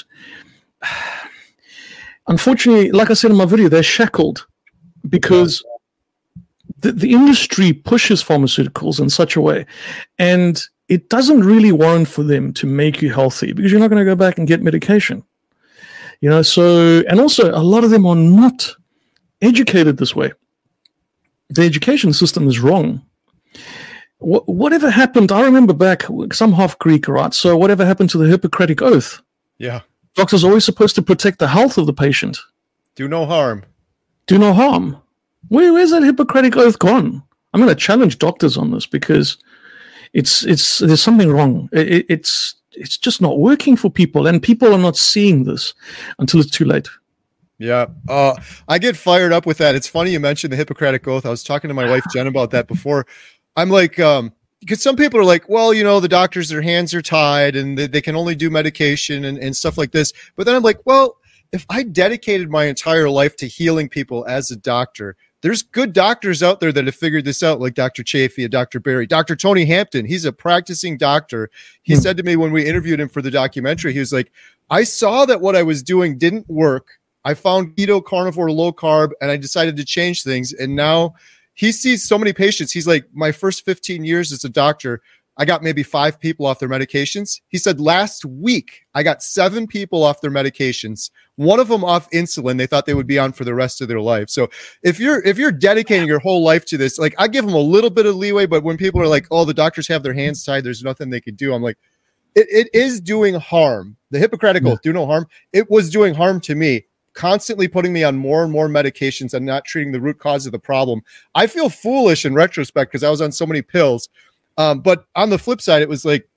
unfortunately, like I said in my video, they're shackled because the industry pushes pharmaceuticals in such a way, and it doesn't really warrant for them to make you healthy because you're not going to go back and get medication. You know, so, and also a lot of them are not educated this way. The education system is wrong. Whatever happened, I remember back, because I'm half Greek, right? So whatever happened to the Hippocratic Oath? Yeah. Doctors are always supposed to protect the health of the patient. Do no harm. Do no harm. Where's that Hippocratic Oath gone? I'm going to challenge doctors on this because there's something wrong. It's just not working for people, and people are not seeing this until it's too late. Yeah. I get fired up with that. It's funny you mentioned the Hippocratic Oath. I was talking to my wife, Jen, about that before. I'm like, because some people are like, well, you know, the doctors, their hands are tied and they can only do medication and stuff like this. But then I'm like, well, if I dedicated my entire life to healing people as a doctor, there's good doctors out there that have figured this out, like Dr. Chafee and Dr. Barry. Dr. Tony Hampton, he's a practicing doctor. He said to me when we interviewed him for the documentary, he was like, I saw that what I was doing didn't work. I found keto, carnivore, low carb, and I decided to change things. And now he sees so many patients. He's like, my first 15 years as a doctor, I got maybe 5 people off their medications. He said last week, I got 7 people off their medications, one of them off insulin they thought they would be on for the rest of their life. So if you're dedicating your whole life to this, like I give them a little bit of leeway, but when people are like, oh, the doctors have their hands tied, there's nothing they could do. I'm like, it is doing harm. The Hippocratic Oath, do no harm. It was doing harm to me, constantly putting me on more and more medications and not treating the root cause of the problem. I feel foolish in retrospect because I was on so many pills. But on the flip side, it was like,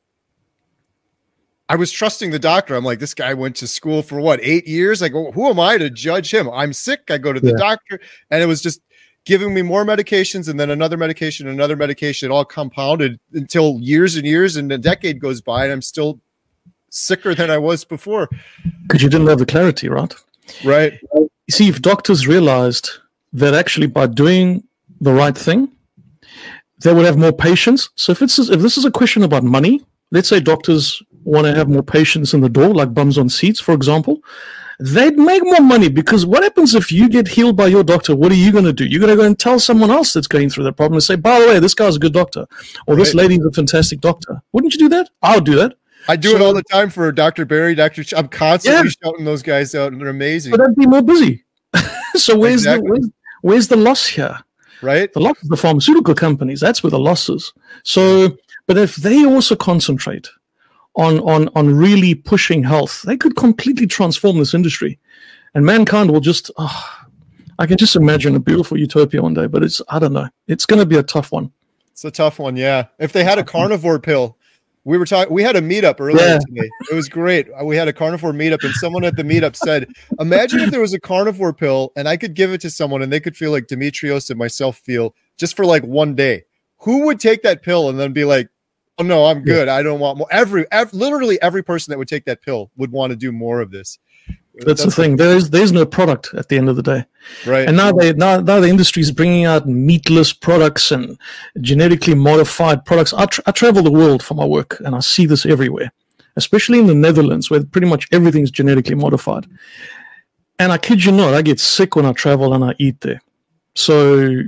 I was trusting the doctor. I'm like, this guy went to school for what, 8 years? Like, who am I to judge him? I'm sick. I go to the doctor, and it was just giving me more medications and then another medication, it all compounded until years and years and a decade goes by, and I'm still sicker than I was before. Because you didn't have the clarity, right? Right. You see, if doctors realized that actually by doing the right thing, they would have more patients. So if this is a question about money, let's say doctors want to have more patients in the door, like bums on seats, for example, they'd make more money, because what happens if you get healed by your doctor? What are you going to do? You're going to go and tell someone else that's going through that problem and say, by the way, this guy's a good doctor, or this lady's a fantastic doctor. Wouldn't you do that? I'll do that. I do it all the time for Dr. Barry, I'm constantly shouting those guys out, and they're amazing. But I'd be more busy. So where's the loss here? Right. The loss of the pharmaceutical companies, that's where the loss is. So, but if they also concentrate on really pushing health, they could completely transform this industry. And mankind will just, I can just imagine a beautiful utopia one day, but I don't know. It's going to be a tough one. It's a tough one, yeah. If they had a carnivore pill, we had a meetup earlier today. It was great. We had a carnivore meetup, and someone at the meetup said, imagine if there was a carnivore pill and I could give it to someone and they could feel like Demetrios and myself feel just for like one day. Who would take that pill and then be like, oh no, I'm good. I don't want more. Literally every person that would take that pill would want to do more of this. That's the thing. There's no product at the end of the day, right? And now the industry is bringing out meatless products and genetically modified products. I travel the world for my work, and I see this everywhere, especially in the Netherlands, where pretty much everything's genetically modified. And I kid you not, I get sick when I travel and I eat there. So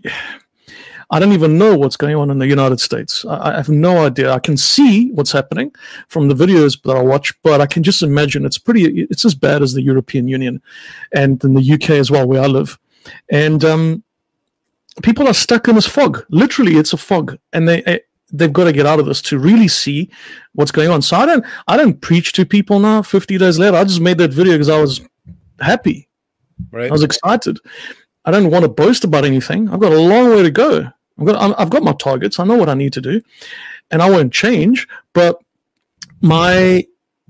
I don't even know what's going on in the United States. I have no idea. I can see what's happening from the videos that I watch, but I can just imagine it's as bad as the European Union and in the UK as well, where I live. And people are stuck in this fog. Literally, it's a fog, and they've got to get out of this to really see what's going on. So I don't preach to people now. 50 days later, I just made that video because I was happy. Right. I was excited. I don't want to boast about anything. I've got a long way to go. I've got my targets. I know what I need to do, and I won't change. But my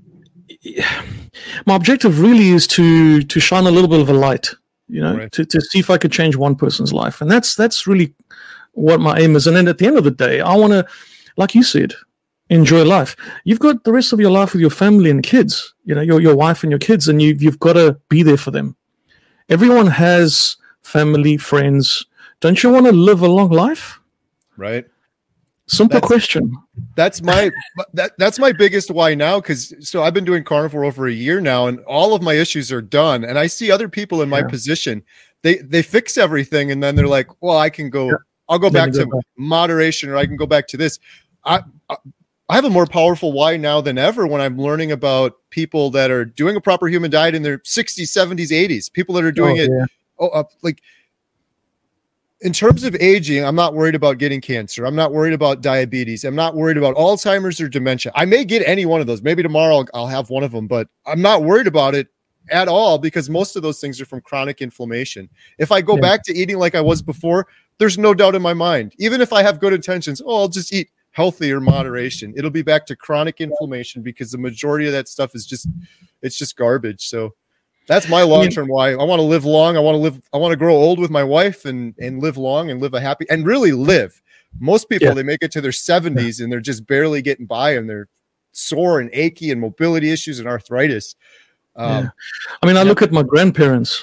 objective really is to shine a little bit of a light, to see if I could change one person's life, and that's really what my aim is. And then at the end of the day, I want to, like you said, enjoy life. You've got the rest of your life with your family and kids. Your wife and your kids, and you've got to be there for them. Everyone has family, friends. Don't you want to live a long life? Right. Simple question. That's my biggest why now, because I've been doing carnivore over a year now, and all of my issues are done. And I see other people in my position. They fix everything, and then they're like, well, I can go. Yeah. I'll go back to moderation, or I can go back to this. I have a more powerful why now than ever when I'm learning about people that are doing a proper human diet in their 60s, 70s, 80s. People that are doing like. In terms of aging, I'm not worried about getting cancer. I'm not worried about diabetes. I'm not worried about Alzheimer's or dementia. I may get any one of those. Maybe tomorrow I'll have one of them, but I'm not worried about it at all, because most of those things are from chronic inflammation. If I go back to eating like I was before, there's no doubt in my mind. Even if I have good intentions, I'll just eat healthy or moderation. It'll be back to chronic inflammation, because the majority of that stuff is just garbage. So that's my long-term why. I want to live long. I want to grow old with my wife and live long and live a happy and really live. Most people, they make it to their 70s and they're just barely getting by, and they're sore and achy and mobility issues and arthritis. I mean, I look at my grandparents,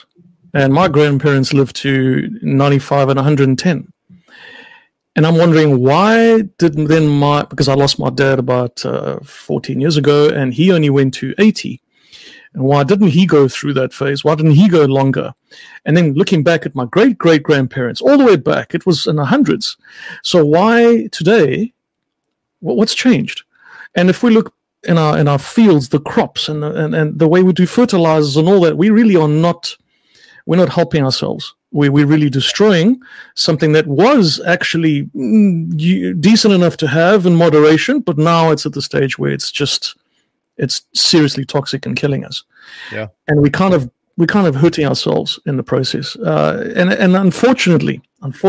And my grandparents lived to 95 and 110. And I'm wondering why didn't then because I lost my dad about 14 years ago, and he only went to 80. And why didn't he go through that phase? Why didn't he go longer? And then looking back at my great-great-grandparents, all the way back, it was in the hundreds. So why today, what's changed? And if we look in our fields, the crops and the way we do fertilizers and all that, we really are not, we're not helping ourselves. We're really destroying something that was actually decent enough to have in moderation, but now it's at the stage where it's seriously toxic and killing us. Yeah. And we're kind of hurting ourselves in the process. And unfortunately,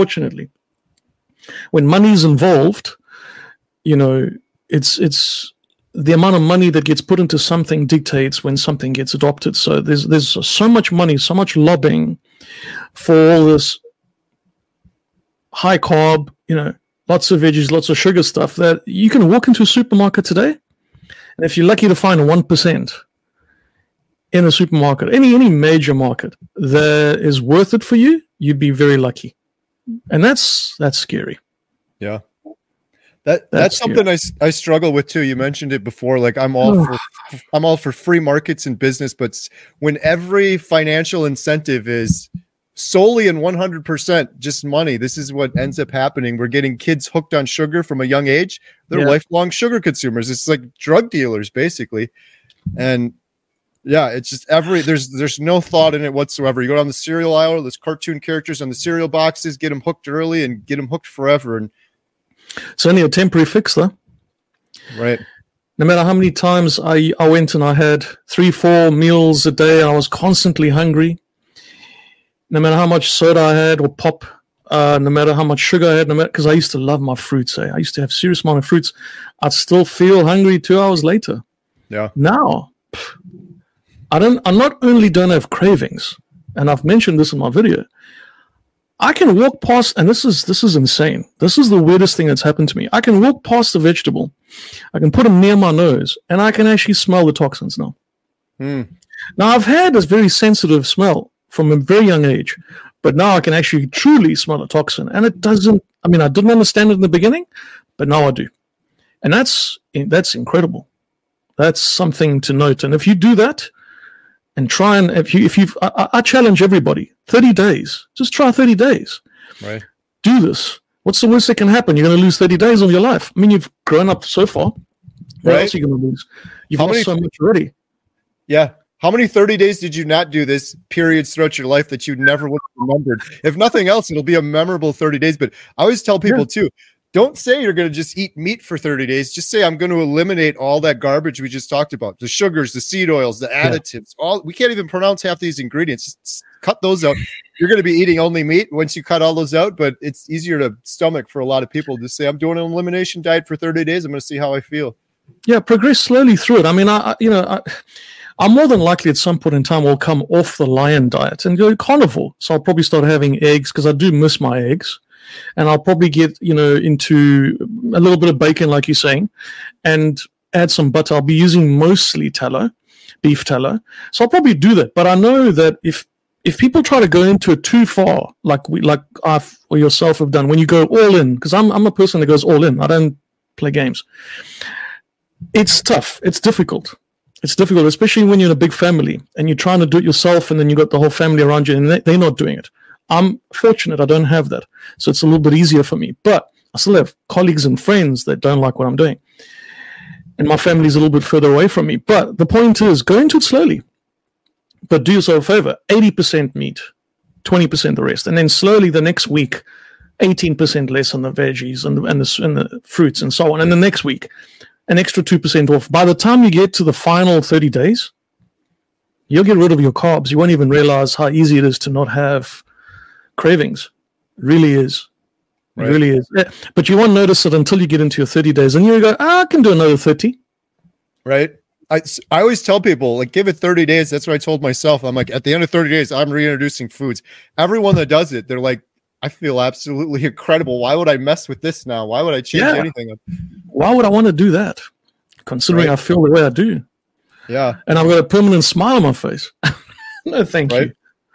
when money is involved, it's the amount of money that gets put into something dictates when something gets adopted. So there's so much money, so much lobbying for all this high carb, lots of veggies, lots of sugar stuff, that you can walk into a supermarket today, and if you're lucky to find 1% in a supermarket, any major market that is worth it for you, you'd be very lucky. And that's scary. Yeah. That's something I struggle with too. You mentioned it before. Like I'm all for free markets and business, but when every financial incentive is solely and 100% just money, this is what ends up happening. We're getting kids hooked on sugar from a young age. They're lifelong sugar consumers. It's like drug dealers basically. And yeah, it's just there's no thought in it whatsoever. You go down the cereal aisle, there's cartoon characters on the cereal boxes, get them hooked early and get them hooked forever. And it's only a temporary fix, though. Right. No matter how many times I went and I had 3-4 meals a day, I was constantly hungry. No matter how much soda I had or pop, no matter how much sugar I had, because I used to love my fruits. I used to have a serious amount of fruits. I'd still feel hungry 2 hours later. Yeah. Now, I not only don't have cravings, and I've mentioned this in my video, I can walk past, and this is insane. This is the weirdest thing that's happened to me. I can walk past the vegetable, I can put them near my nose, and I can actually smell the toxins now. Now, I've had this very sensitive smell from a very young age, but now I can actually truly smell a toxin. And it doesn't, I didn't understand it in the beginning, but now I do. And that's incredible. That's something to note. And if you do that, and try and I challenge everybody, 30 days. Just try 30 days. Right. Do this. What's the worst that can happen? You're going to lose 30 days of your life. You've grown up so far. What else are you going to lose? You've lost so much already. Yeah. How many 30 days did you not do this periods throughout your life that you never would have remembered? If nothing else, it'll be a memorable 30 days. But I always tell people too, don't say you're going to just eat meat for 30 days. Just say I'm going to eliminate all that garbage we just talked about. The sugars, the seed oils, the additives. We can't even pronounce half these ingredients. Just cut those out. You're going to be eating only meat once you cut all those out, but it's easier to stomach for a lot of people to say I'm doing an elimination diet for 30 days. I'm going to see how I feel. Yeah, progress slowly through it. I'm more than likely at some point in time will come off the lion diet and go carnivore. So I'll probably start having eggs because I do miss my eggs. And I'll probably get, into a little bit of bacon, like you're saying, and add some butter. I'll be using mostly tallow, beef tallow. So I'll probably do that. But I know that if people try to go into it too far, like I or yourself have done, when you go all in, because I'm a person that goes all in. I don't play games. It's tough. It's difficult. It's difficult, especially when you're in a big family and you're trying to do it yourself, and then you've got the whole family around you and they're not doing it. I'm fortunate I don't have that, so it's a little bit easier for me. But I still have colleagues and friends that don't like what I'm doing. And my family's a little bit further away from me. But the point is, go into it slowly. But do yourself a favor, 80% meat, 20% the rest. And then slowly the next week, 18% less on the veggies and the fruits and so on. And the next week, an extra 2% off. By the time you get to the final 30 days, you'll get rid of your carbs. You won't even realize how easy it is to not have cravings. It really is. It really is. Yeah. But you won't notice it until you get into your 30 days. And you go, I can do another 30. Right. I always tell people, like, give it 30 days. That's what I told myself. I'm like, at the end of 30 days, I'm reintroducing foods. Everyone that does it, they're like, I feel absolutely incredible. Why would I mess with this now? Why would I change anything? Why would I want to do that? Considering I feel the way I do. Yeah. And I've got a permanent smile on my face. No, thank you.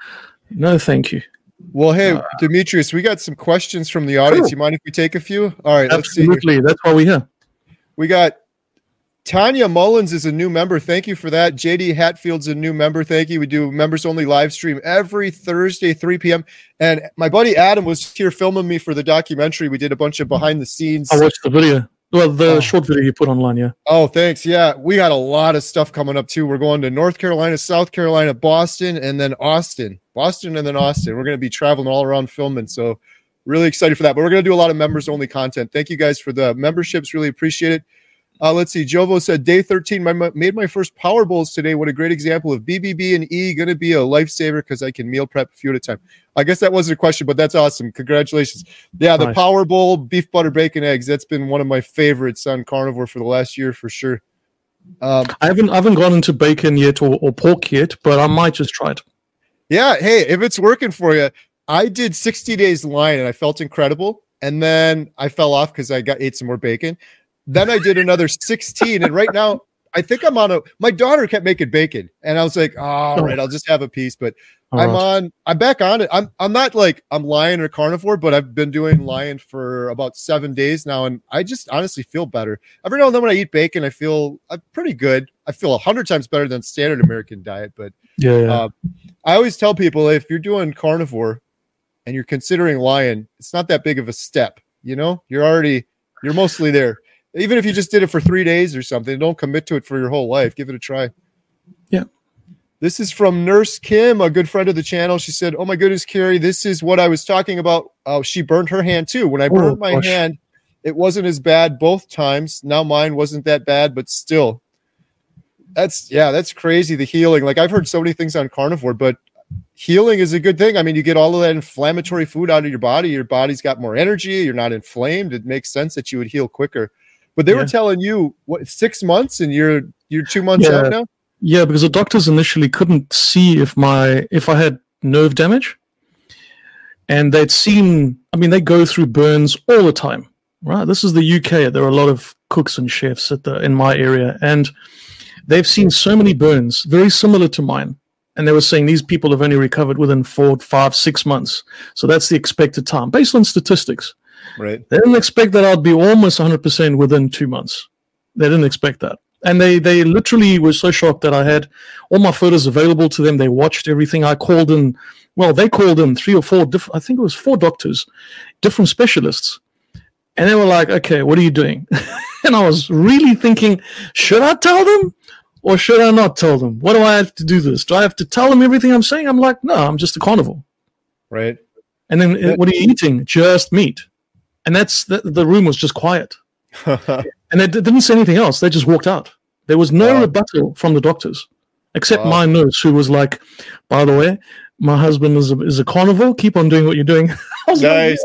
No, thank you. Well, hey, Demetrius, we got some questions from the audience. Cool. You mind if we take a few? All right, let's see. Absolutely. That's why we're here. We got Tanya Mullins is a new member. Thank you for that. JD Hatfield's a new member. Thank you. We do members only live stream every Thursday, 3 p.m. And my buddy Adam was here filming me for the documentary. We did a bunch of behind the scenes. I watched the video. Well, the short video you put online, yeah. Oh, thanks. Yeah, we got a lot of stuff coming up too. We're going to North Carolina, South Carolina, Boston, and then Austin. Boston and then Austin. We're going to be traveling all around filming. So really excited for that. But we're going to do a lot of members only content. Thank you guys for the memberships. Really appreciate it. Let's see. Jovo said, day 13, made my first power bowls today. What a great example of BBB and E. Going to be a lifesaver because I can meal prep a few at a time. I guess that wasn't a question, but that's awesome. Congratulations. Yeah, the Nice. power bowl, beef, butter, bacon, eggs. That's been one of my favorites on carnivore for the last year for sure. I haven't gone into bacon yet or pork yet, but I might just try it. Yeah. Hey, if it's working for you, I did 60 days line and I felt incredible. And then I fell off because I ate some more bacon. Then I did another 16. And right now, I think my daughter kept making bacon. And I was like, all right, I'll just have a piece. But I'm back on it. I'm not like I'm lion or carnivore, but I've been doing lion for about 7 days now. And I just honestly feel better. Every now and then when I eat bacon, I feel pretty good. I feel 100 times better than standard American diet. But Yeah. I always tell people if you're doing carnivore and you're considering lion, it's not that big of a step. You know, you're mostly there. Even if you just did it for 3 days or something, don't commit to it for your whole life. Give it a try. Yeah. This is from Nurse Kim, a good friend of the channel. She said, oh my goodness, Carrie, this is what I was talking about. She burned her hand too. When I burned my hand, it wasn't as bad both times. Now mine wasn't that bad, but still. That's crazy, the healing. Like I've heard so many things on carnivore, but healing is a good thing. I mean, you get all of that inflammatory food out of your body. Your body's got more energy. You're not inflamed. It makes sense that you would heal quicker. But they were telling you, 6 months, and you're 2 months out now? Yeah, because the doctors initially couldn't see if I had nerve damage. And they'd seen, they go through burns all the time, right? This is the UK. There are a lot of cooks and chefs in my area. And they've seen so many burns, very similar to mine. And they were saying these people have only recovered within 4, 5, 6 months. So that's the expected time, based on statistics. Right. They didn't expect that I'd be almost 100% within 2 months. They didn't expect that. And they literally were so shocked that I had all my photos available to them. They watched everything. I called in, they called in 3 or 4 different, I think it was 4 doctors, different specialists. And they were like, okay, what are you doing? And I was really thinking, should I tell them or should I not tell them? What do I have to do this? Do I have to tell them everything I'm saying? I'm like, no, I'm just a carnivore. Right. And then what are you eating? Just meat. And the room was just quiet. And they didn't say anything else. They just walked out. There was no rebuttal from the doctors, except my nurse, who was like, by the way, my husband is a carnivore. Keep on doing what you're doing. Nice.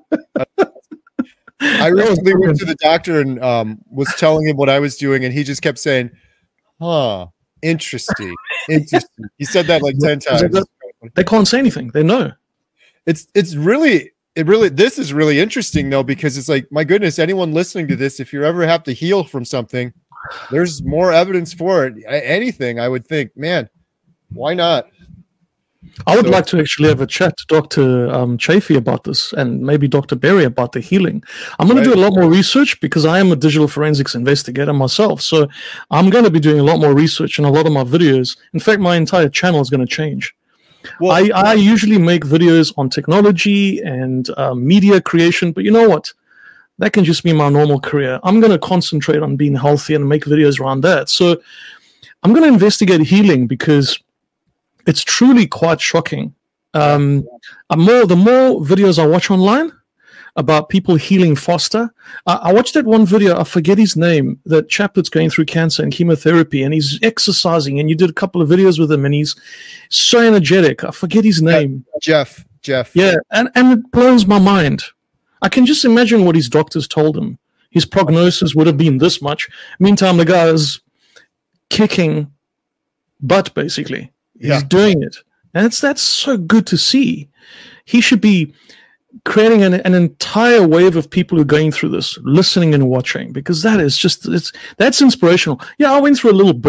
I recently went to the doctor and was telling him what I was doing, and he just kept saying, interesting. He said that like 10 times. They can't say anything. They know. It's really this is really interesting though, because it's like, my goodness, anyone listening to this, if you ever have to heal from something, there's more evidence for it. Anything, I would think, man, why not? I would like to actually have a chat to Dr. Chafee about this, and maybe Dr. Berry about the healing. I'm going to do a lot more research because I am a digital forensics investigator myself. So I'm going to be doing a lot more research in a lot of my videos. In fact, my entire channel is going to change. Well, I usually make videos on technology and media creation, but you know what? That can just be my normal career. I'm going to concentrate on being healthy and make videos around that. So I'm going to investigate healing because it's truly quite shocking. The more videos I watch online about people healing faster. I watched that one video, I forget his name, that chap that's going through cancer and chemotherapy, and he's exercising, and you did a couple of videos with him, and he's so energetic. I forget his name. Jeff. Yeah, and it blows my mind. I can just imagine what his doctors told him. His prognosis would have been this much. Meantime, the guy is kicking butt, basically. He's doing it. And that's so good to see. He should be creating an entire wave of people who are going through this, listening and watching, because that is just, that's inspirational. Yeah, I went through a little burn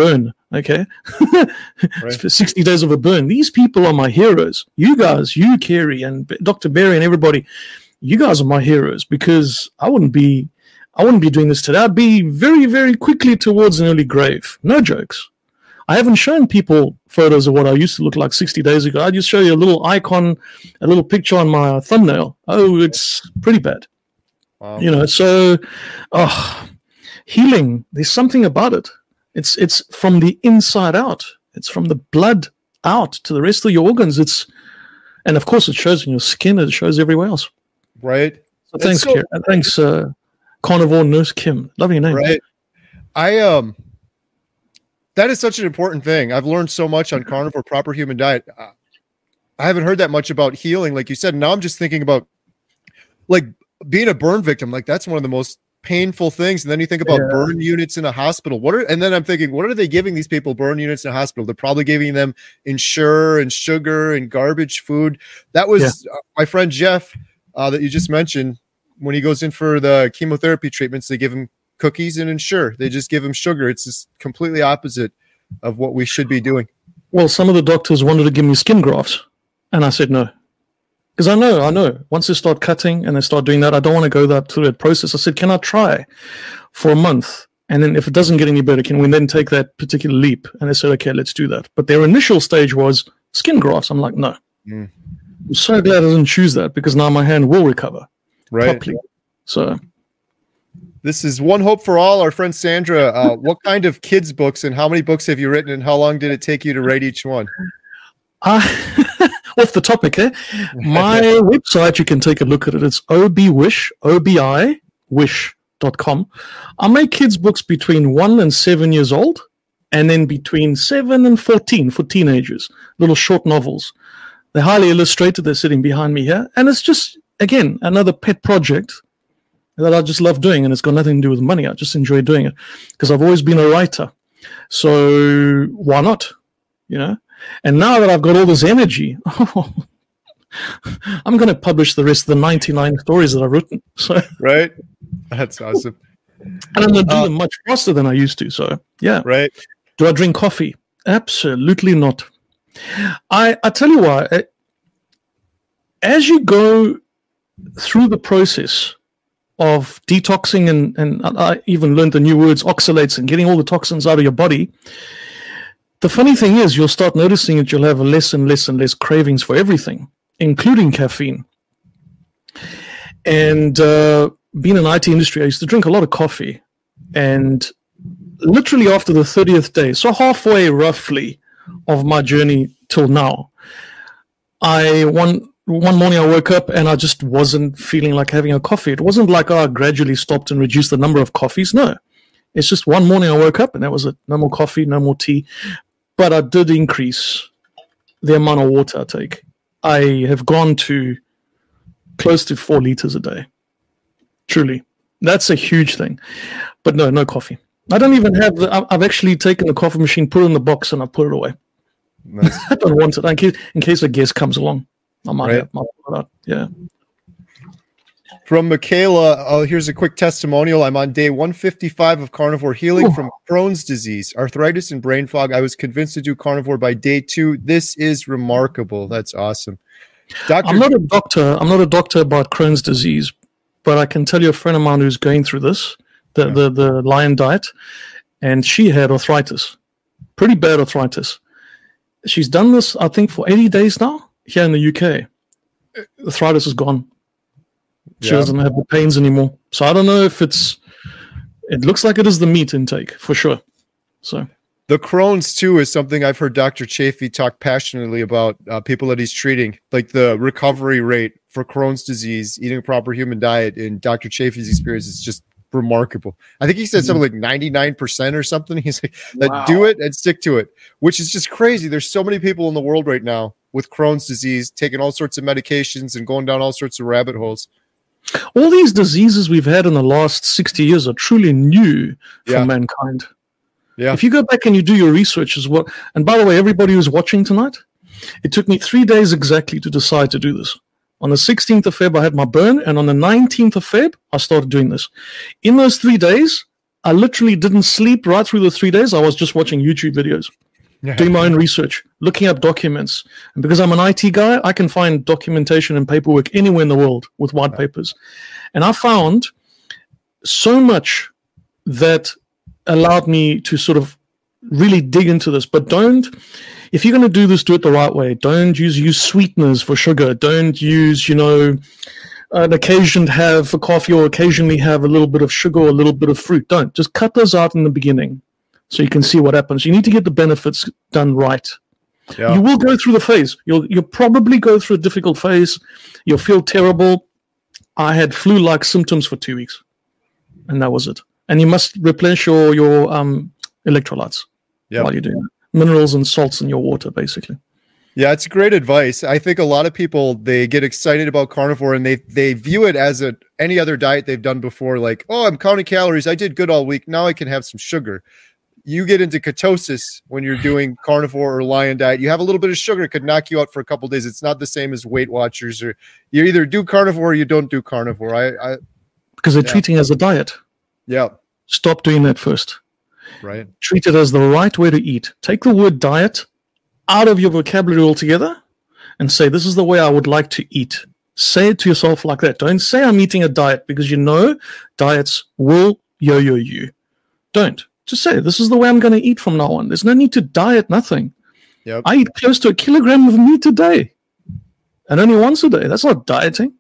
Okay. Right. For 60 days of a burn. These people are my heroes. You guys, you, Kerry, and Dr. Barry and everybody, you guys are my heroes, because I wouldn't be doing this today. I'd be very, very quickly towards an early grave. No jokes. I haven't shown people photos of what I used to look like 60 days ago. I just show you a little icon, a little picture on my thumbnail. Oh, it's pretty bad. Wow. You know, so healing, there's something about it. It's from the inside out. It's from the blood out to the rest of your organs. And of course it shows in your skin. It shows everywhere else. Right. So thanks, thanks, Carnivore Nurse Kim. Love your name. Right. That is such an important thing. I've learned so much on carnivore proper human diet. I haven't heard that much about healing, like you said. Now I'm just thinking about like being a burn victim. Like that's one of the most painful things. And then you think about burn units in a hospital. And then I'm thinking, what are they giving these people burn units in a hospital? They're probably giving them Ensure and sugar and garbage food. That was my friend Jeff that you just mentioned. When he goes in for the chemotherapy treatments, they give him cookies and Ensure. They just give him sugar. It's just completely opposite of what we should be doing. Well, some of the doctors wanted to give me skin grafts, and I said no. Because I know. Once they start cutting and they start doing that, I don't want to go through that process. I said, can I try for a month? And then if it doesn't get any better, can we then take that particular leap? And they said, okay, let's do that. But their initial stage was skin grafts. I'm like, no. I'm so glad I didn't choose that, because now my hand will recover properly. So this is One Hope for All. Our friend Sandra, what kind of kids books and how many books have you written, and how long did it take you to write each one? Off the topic, my website, you can take a look at it. It's obiwish.com. I make kids books between 1 and 7 years old, and then between 7 and 14 for teenagers, little short novels. They're highly illustrated. They're sitting behind me here. And it's just, again, another pet project that I just love doing, and it's got nothing to do with money. I just enjoy doing it because I've always been a writer. So why not? You know? And now that I've got all this energy, I'm going to publish the rest of the 99 stories that I've written. So right. That's awesome. And I'm going to do them much faster than I used to. So yeah. Right. Do I drink coffee? Absolutely not. I tell you why. As you go through the process of detoxing, and I even learned the new words, oxalates, and getting all the toxins out of your body, the funny thing is you'll start noticing that you'll have less and less and less cravings for everything, including caffeine. And being in the IT industry, I used to drink a lot of coffee. And literally after the 30th day, so halfway roughly of my journey till now, one morning I woke up and I just wasn't feeling like having a coffee. It wasn't like I gradually stopped and reduced the number of coffees. No, it's just one morning I woke up and that was it. No more coffee, no more tea. But I did increase the amount of water I take. I have gone to close to 4 liters a day. Truly. That's a huge thing. But no coffee. I don't even have I've actually taken the coffee machine, put it in the box, and I put it away. Nice. I don't want it in case a guest comes along. I might have that. Yeah. From Michaela, here's a quick testimonial. I'm on day 155 of carnivore healing from Crohn's disease, arthritis, and brain fog. I was convinced to do carnivore by day 2. This is remarkable. That's awesome. I'm not a doctor. I'm not a doctor about Crohn's disease, but I can tell you a friend of mine who's going through this, the Lion diet, and she had arthritis, pretty bad arthritis. She's done this, I think, for 80 days now here in the UK. Arthritis is gone. She doesn't have the pains anymore. So I don't know if it looks like it is the meat intake for sure. So the Crohn's too is something I've heard Dr. Chafee talk passionately about, people that he's treating, like the recovery rate for Crohn's disease, eating a proper human diet. In Dr. Chafee's experience, is just remarkable. I think he said something like 99% or something. He's like, do it and stick to it, which is just crazy. There's so many people in the world right now with Crohn's disease, taking all sorts of medications and going down all sorts of rabbit holes. All these diseases we've had in the last 60 years are truly new for mankind. Yeah. If you go back and you do your research as well, and by the way, everybody who's watching tonight, it took me 3 days exactly to decide to do this. On the 16th of Feb, I had my burn, and on the 19th of Feb, I started doing this. In those 3 days, I literally didn't sleep right through the 3 days. I was just watching YouTube videos, doing my own research, looking up documents. And because I'm an IT guy, I can find documentation and paperwork anywhere in the world with white papers. And I found so much that allowed me to sort of really dig into this. But if you're going to do this, do it the right way. Don't use sweeteners for sugar. Don't use, an occasion to have for coffee, or occasionally have a little bit of sugar or a little bit of fruit. Don't. Just cut those out in the beginning so you can see what happens. You need to get the benefits done right. Yeah. You will go through the phase. You'll probably go through a difficult phase. You'll feel terrible. I had flu-like symptoms for 2 weeks, and that was it. And you must replenish your electrolytes while you're doing it. Minerals and salts in your water, basically. Yeah, it's great advice. I think a lot of people, they get excited about carnivore and they view it as any other diet they've done before. Like, oh, I'm counting calories. I did good all week. Now I can have some sugar. You get into ketosis when you're doing carnivore or lion diet. You have a little bit of sugar. It could knock you out for a couple of days. It's not the same as Weight Watchers, or you either do carnivore or you don't do carnivore. Because they're treating it as a diet. Yeah. Stop doing that first. Right. Treat it as the right way to eat. Take the word diet out of your vocabulary altogether and say, this is the way I would like to eat. Say it to yourself like that. Don't say I'm eating a diet, because diets will yo-yo you. Don't. Just say, this is the way I'm going to eat from now on. There's no need to diet nothing. Yep. I eat close to 1 kilogram of meat a day, and only once a day. That's not dieting.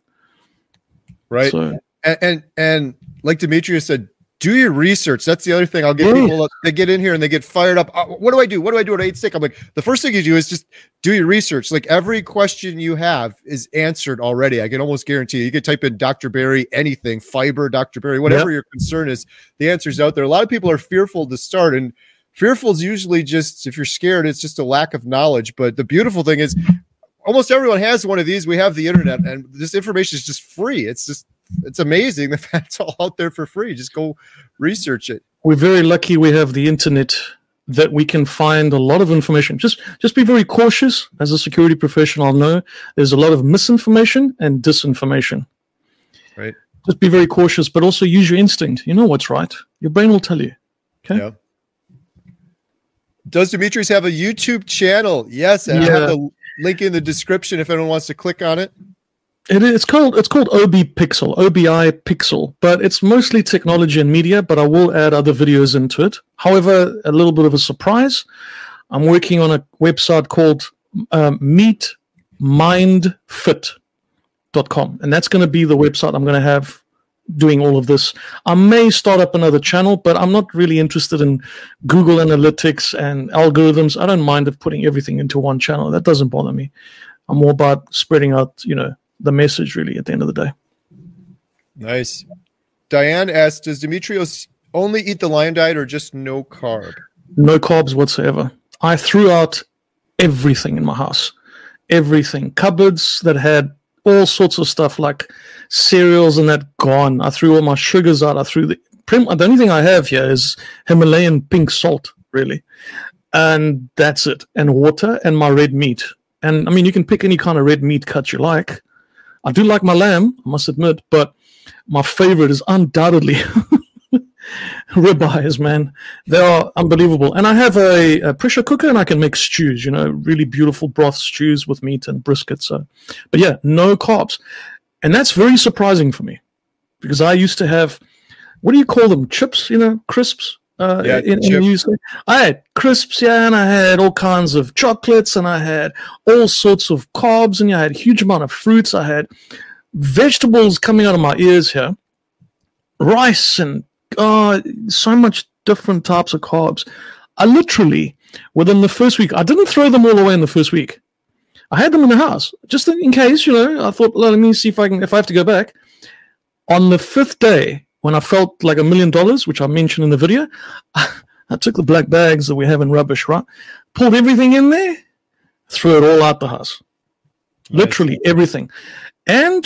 Right. So, and like Demetrius said, do your research. That's the other thing. I'll get people, they get in here and they get fired up. What do I do? What do I do when I eat steak? I'm like, the first thing you do is just do your research. Like, every question you have is answered already. I can almost guarantee you could type in Dr. Berry, anything, fiber, Dr. Berry, whatever your concern is, the answer's out there. A lot of people are fearful to start, and fearful is usually just, if you're scared, it's just a lack of knowledge. But the beautiful thing is almost everyone has one of these. We have the internet, and this information is just free. It's amazing that that's all out there for free. Just go research it. We're very lucky we have the internet, that we can find a lot of information. Just be very cautious. As a security professional, I'll know there's a lot of misinformation and disinformation. Right. Just be very cautious, but also use your instinct. You know what's right. Your brain will tell you. Okay. Yeah. Does Demetrius have a YouTube channel? Yes. I have the link in the description if anyone wants to click on it. It's called OBI Pixel, but it's mostly technology and media, but I will add other videos into it. However, a little bit of a surprise, I'm working on a website called meetmindfit.com, and that's going to be the website I'm going to have doing all of this. I may start up another channel, but I'm not really interested in Google Analytics and algorithms. I don't mind putting everything into one channel. That doesn't bother me. I'm more about spreading out, the message, really, at the end of the day. Nice. Diane asks, does Demetrios only eat the lion diet or just no carb? No carbs whatsoever. I threw out everything in my house. Everything. Cupboards that had all sorts of stuff like cereals and that, gone. I threw all my sugars out. The only thing I have here is Himalayan pink salt, really. And that's it. And water and my red meat. And, I mean, you can pick any kind of red meat cut you like. I do like my lamb, I must admit, but my favorite is undoubtedly ribeyes, man. They are unbelievable. And I have a pressure cooker, and I can make stews, really beautiful broth stews with meat and brisket. So, but yeah, no carbs. And that's very surprising for me, because I used to have, what do you call them? Chips, crisps? In the UK. I had crisps, and I had all kinds of chocolates, and I had all sorts of carbs, and I had a huge amount of fruits. I had vegetables coming out of my ears here, rice, and so much different types of carbs. I literally, within the first week, I didn't throw them all away in the first week. I had them in the house, just in case, I thought, let me see if I have to go back. On the 5th day, when I felt like $1 million, which I mentioned in the video, I took the black bags that we have in rubbish, right? Pulled everything in there, threw it all out the house. Nice. Literally everything. And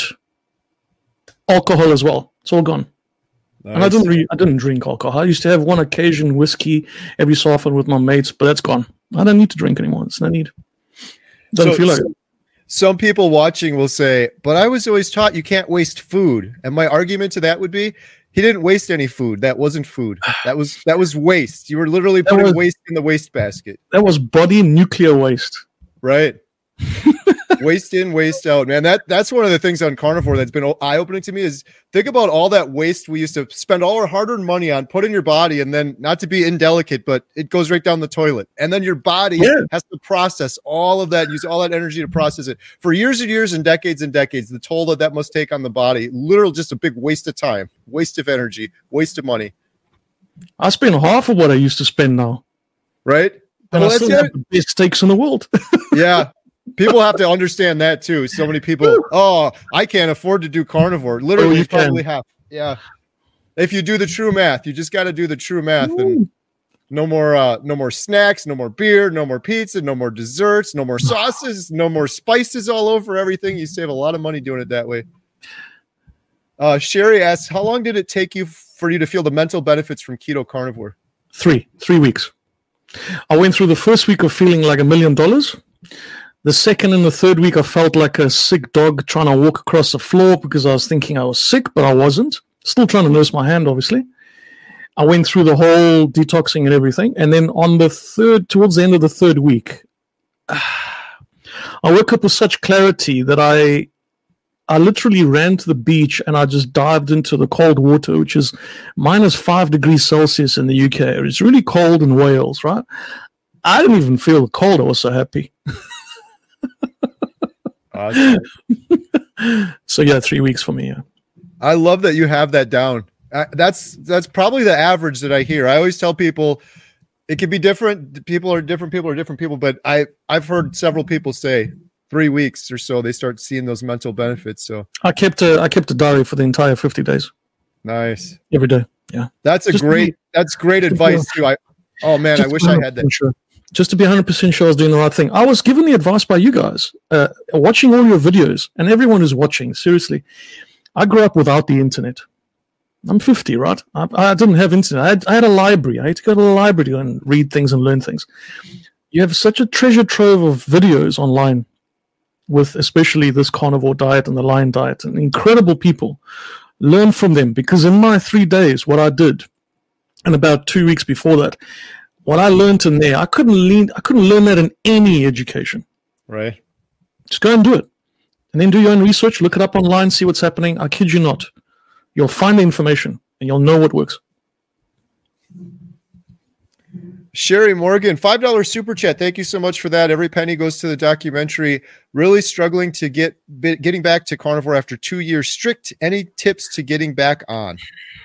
alcohol as well. It's all gone. Nice. And I didn't drink alcohol. I used to have one occasion whiskey every so often with my mates, but that's gone. I don't need to drink anymore. It's no need. Doesn't feel like it. Some people watching will say, but I was always taught you can't waste food. And my argument to that would be, He didn't waste any food. That wasn't food. That was waste. You were literally putting waste in the waste basket. That was body nuclear waste. Right. Waste in, waste out, man. That's one of the things on carnivore that's been eye-opening to me is think about all that waste we used to spend all our hard-earned money on, put in your body, and then not to be indelicate, but it goes right down the toilet. And then your body has to process all of that, use all that energy to process it. For years and years and decades, the toll that must take on the body, literally just a big waste of time, waste of energy, waste of money. I spend half of what I used to spend now. Right? And I still have the best steaks in the world. Yeah. People have to understand that too. So many people, I can't afford to do carnivore. Literally, you probably have. Yeah. If you do the true math, you just got to do the true math. And no more snacks, no more beer, no more pizza, no more desserts, no more sauces, no more spices all over everything. You save a lot of money doing it that way. Sherry asks, how long did it take for you to feel the mental benefits from keto carnivore? 3 weeks. I went through the first week of feeling like $1 million. The second and the third week, I felt like a sick dog trying to walk across the floor because I was thinking I was sick, but I wasn't. Still trying to nurse my hand, obviously. I went through the whole detoxing and everything. And then towards the end of the third week, I woke up with such clarity that I literally ran to the beach and I just dived into the cold water, which is -5 degrees Celsius in the UK. It's really cold in Wales, right? I didn't even feel the cold. I was so happy. Awesome. So yeah, 3 weeks for me. Yeah. I love that you have that down. That's probably the average that I hear. I always tell people it can be different. People are different people, but I've heard several people say 3 weeks or so they start seeing those mental benefits. So I kept a diary for the entire 50 days. Nice. Every day. Yeah. That's great advice too. I wish I had that. Sure. Just to be 100% sure I was doing the right thing. I was given the advice by you guys, watching all your videos, and everyone who's watching, seriously. I grew up without the internet. I'm 50, right? I didn't have internet. I had a library. I had to go to the library and read things and learn things. You have such a treasure trove of videos online with especially this carnivore diet and the Lion diet, and incredible people. Learn from them, because in my 3 days, what I did, and about 2 weeks before that, what I learned in there, I couldn't learn that in any education. Right. Just go and do it. And then do your own research, look it up online, see what's happening. I kid you not. You'll find the information and you'll know what works. Sherry Morgan, $5 super chat. Thank you so much for that. Every penny goes to the documentary. Really struggling to getting back to carnivore after 2 years strict. Any tips to getting back on?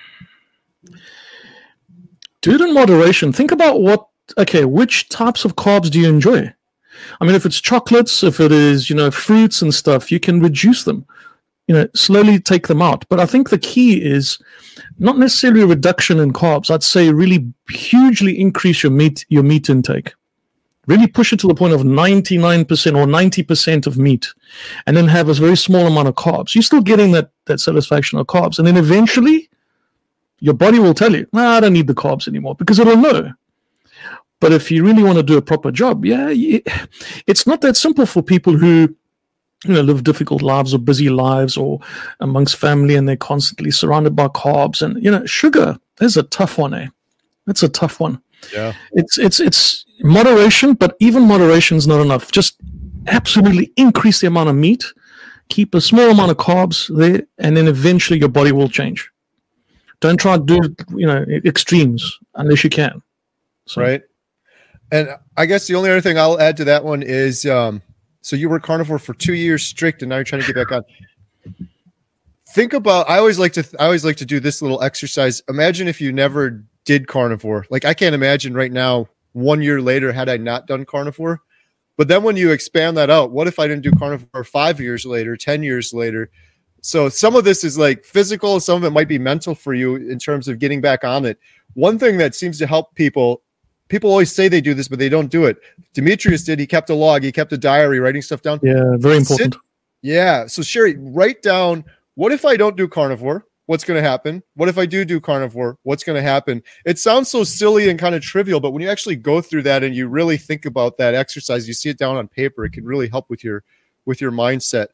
Do it in moderation. Think about which types of carbs do you enjoy? I mean, if it's chocolates, if it is, fruits and stuff, you can reduce them, slowly take them out. But I think the key is not necessarily a reduction in carbs. I'd say really hugely increase your meat intake. Really push it to the point of 99% or 90% of meat, and then have a very small amount of carbs. You're still getting that satisfaction of carbs. And then eventually your body will tell you, I don't need the carbs anymore, because it'll know. But if you really want to do a proper job, it's not that simple for people who live difficult lives or busy lives or amongst family, and they're constantly surrounded by carbs. And, sugar is a tough one, eh? That's a tough one. Yeah. It's moderation, but even moderation is not enough. Just absolutely increase the amount of meat, keep a small amount of carbs there, and then eventually your body will change. Don't try to do, extremes unless you can. So. Right. And I guess the only other thing I'll add to that one is, so you were carnivore for 2 years strict, and now you're trying to get back on. Think about, I always like to do this little exercise. Imagine if you never did carnivore. Like, I can't imagine right now, 1 year later, had I not done carnivore. But then when you expand that out, what if I didn't do carnivore 5 years later, 10 years later? So some of this is like physical, some of it might be mental for you in terms of getting back on it. One thing that seems to help people always say they do this, but they don't do it. Demetrius did. He kept a log. He kept a diary, writing stuff down. Yeah, very important. So Sherry, write down, what if I don't do carnivore? What's going to happen? What if I do carnivore? What's going to happen? It sounds so silly and kind of trivial, but when you actually go through that and you really think about that exercise, you see it down on paper, it can really help with your mindset.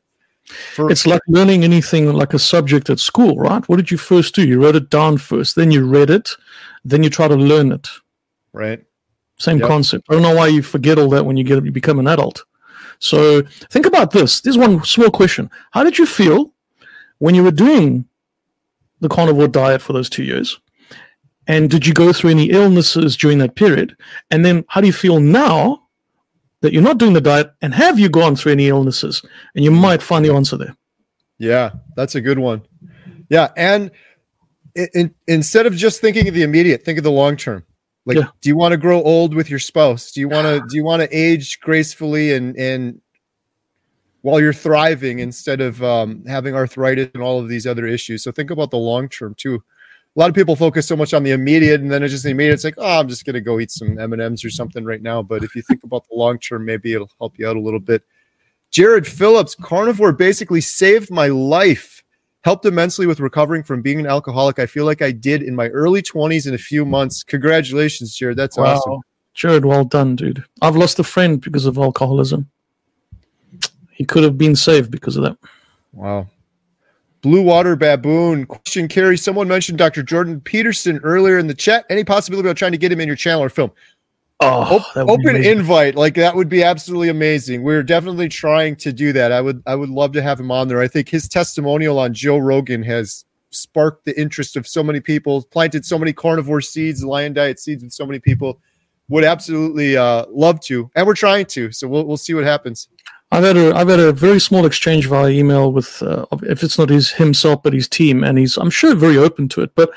It's like learning anything like a subject at school, right? What did you first do? You wrote it down first, then you read it, then you try to learn it. Right. Same concept. I don't know why you forget all that when you become an adult. So think about this. There's one small question. How did you feel when you were doing the carnivore diet for those 2 years? And did you go through any illnesses during that period? And then how do you feel now that you're not doing the diet? And have you gone through any illnesses? And you might find the answer there. Yeah, that's a good one. Yeah, and instead of just thinking of the immediate, think of the long term. Like, do you want to grow old with your spouse? Do you want to age gracefully and while you're thriving instead of having arthritis and all of these other issues? So think about the long term too. A lot of people focus so much on the immediate, and then it's just the immediate. It's like, oh, I'm just going to go eat some M&Ms or something right now. But if you think about the long term, maybe it'll help you out a little bit. Jared Phillips, carnivore basically saved my life. Helped immensely with recovering from being an alcoholic. I feel like I did in my early 20s in a few months. Congratulations, Jared. That's awesome. Jared, well done, dude. I've lost a friend because of alcoholism. He could have been saved because of that. Wow. Blue Water Baboon. Question, Carrie. Someone mentioned Dr. Jordan Peterson earlier in the chat. Any possibility about trying to get him in your channel or film? Open invite. Like, that would be absolutely amazing. We're definitely trying to do that. I would love to have him on there. I think his testimonial on Joe Rogan has sparked the interest of so many people, planted so many carnivore seeds, Lion Diet seeds with so many people. Would absolutely love to, and we're trying to. So we'll see what happens. I've had a very small exchange via email with if it's not himself but his team, and I'm sure very open to it. But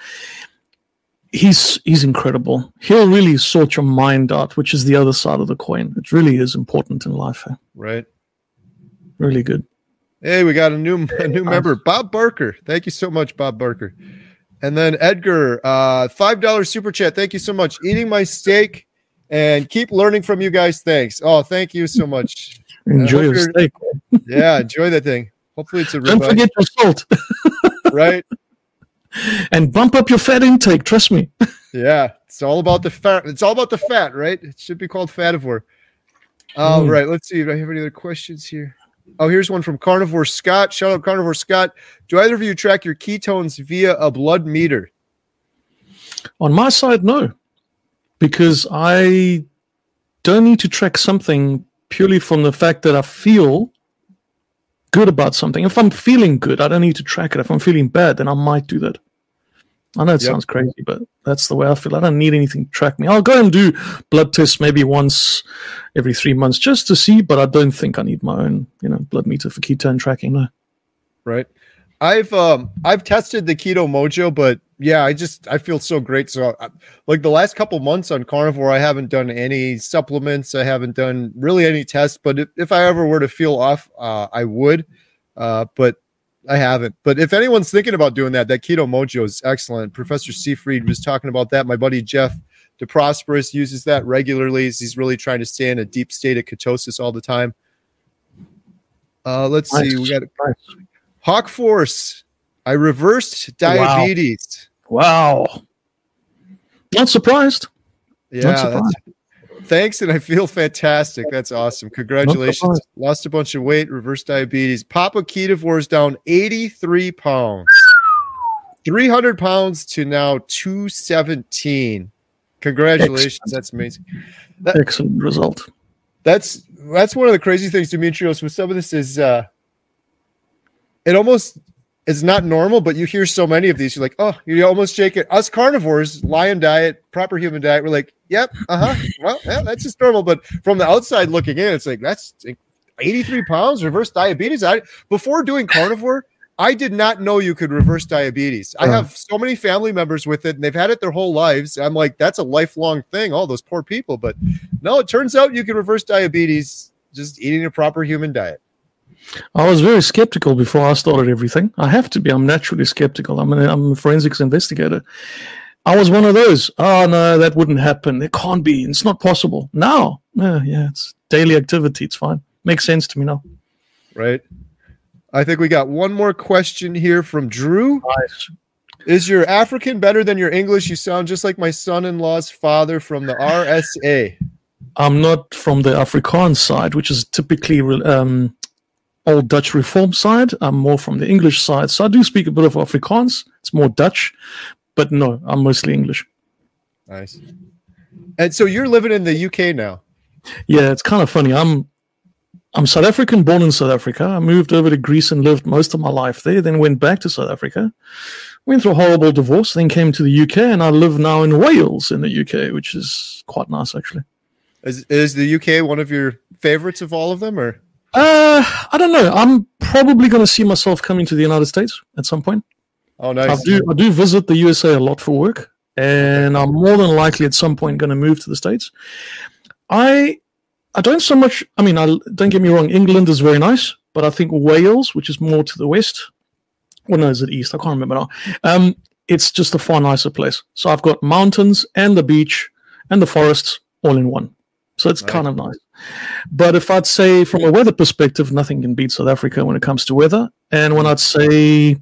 he's incredible. He'll really sort your mind out, which is the other side of the coin. It really is important in life. Right. Really good. Hey, we got a new member, Bob Barker. Thank you so much, Bob Barker. And then Edgar, $5 super chat. Thank you so much. Eating my steak and keep learning from you guys. Thanks. Oh, thank you so much. Enjoy your steak. Yeah, enjoy that thing. Hopefully it's a Don't forget your salt. Right. And bump up your fat intake. Trust me. Yeah, it's all about the fat. It's all about the fat, right? It should be called Fativore. All right. Let's see. Do I have any other questions here? Oh, here's one from Carnivore Scott. Shout out Carnivore Scott. Do either of you track your ketones via a blood meter? On my side, no, because I don't need to track something purely from the fact that I feel good about something. If I'm feeling good, I don't need to track it. If I'm feeling bad, then I might do that. I know it sounds crazy, but that's the way I feel. I don't need anything to track me. I'll go and do blood tests maybe once every 3 months just to see, but I don't think I need my own, blood meter for ketone tracking. No. Right. I've tested the Keto Mojo, but yeah, I feel so great. So like the last couple months on carnivore, I haven't done any supplements. I haven't done really any tests, but if I ever were to feel off, I would, but I haven't. But if anyone's thinking about doing that Keto Mojo is excellent. Professor Seafried was talking about that. My buddy Jeff DeProsperous uses that regularly. He's really trying to stay in a deep state of ketosis all the time. Let's see. We got Hawk Force. I reversed diabetes. Wow. Not surprised. Yeah. Not surprised. Thanks, and I feel fantastic. That's awesome. Congratulations. Lost a bunch of weight, reversed diabetes. Papa Ketivore is down 83 pounds. 300 pounds to now 217. Congratulations. Excellent. That's amazing. Excellent result. That's one of the crazy things, Demetrios, with some of this is it almost is not normal, but you hear so many of these. You're like, oh, you almost shake it. Us carnivores, Lion Diet, proper human diet, we're like, yep, well, yeah, that's just normal. But from the outside looking in, it's like, that's 83 pounds, reverse diabetes. Before doing carnivore, I did not know you could reverse diabetes. I have so many family members with it, and they've had it their whole lives. I'm like, that's a lifelong thing, all those poor people. But no, it turns out you can reverse diabetes just eating a proper human diet. I was very skeptical before I started everything. I have to be. I'm naturally skeptical. I'm a forensics investigator. I was one of those. Oh, no, that wouldn't happen. It can't be. It's not possible. Now, it's daily activity. It's fine. Makes sense to me now. Right. I think we got one more question here from Drew. Nice. Is your African better than your English? You sound just like my son-in-law's father from the RSA. I'm not from the Afrikaans side, which is typically old Dutch Reform side. I'm more from the English side. So I do speak a bit of Afrikaans. It's more Dutch. But no, I'm mostly English. Nice. And so you're living in the UK now? Yeah, it's kind of funny. I'm South African, born in South Africa. I moved over to Greece and lived most of my life there, then went back to South Africa. Went through a horrible divorce, then came to the UK, and I live now in Wales in the UK, which is quite nice, actually. Is the UK one of your favorites of all of them, or? I don't know. I'm probably going to see myself coming to the United States at some point. Oh, nice. I do visit the USA a lot for work, and I'm more than likely at some point going to move to the States. I don't so much. I mean, don't get me wrong. England is very nice, but I think Wales, which is more to the west, or no, is it east? I can't remember now. It's just a far nicer place. So I've got mountains and the beach and the forests all in one. So it's kind of nice. But if I'd say from a weather perspective, nothing can beat South Africa when it comes to weather. And when I'd say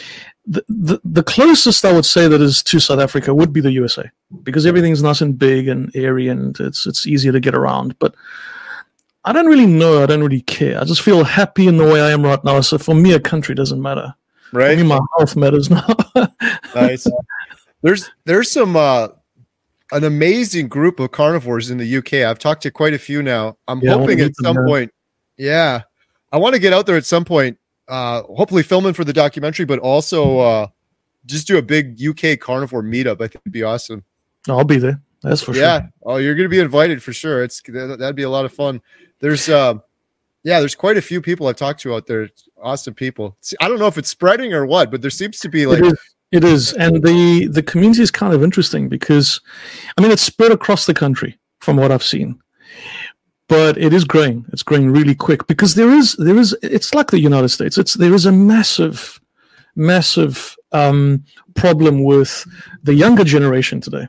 the closest I would say that is to South Africa would be the USA, because everything's nice and big and airy and it's easier to get around. But I don't really know. I don't really care. I just feel happy in the way I am right now. So for me, a country doesn't matter. Right. For me, my health matters now. Nice. There's some an amazing group of carnivores in the UK. I've talked to quite a few now. I'm hoping at some point. Yeah, I want to get out there at some point. Hopefully filming for the documentary, but also just do a big UK carnivore meetup. I think it'd be awesome. I'll be there. That's for sure. Yeah. Oh, you're going to be invited for sure. That'd be a lot of fun. There's quite a few people I've talked to out there. Awesome people. I don't know if it's spreading or what, but there seems to be like. It is. And the community is kind of interesting because, I mean, it's spread across the country from what I've seen. But it is growing. It's growing really quick because there is. It's like the United States. There is a massive problem with the younger generation today.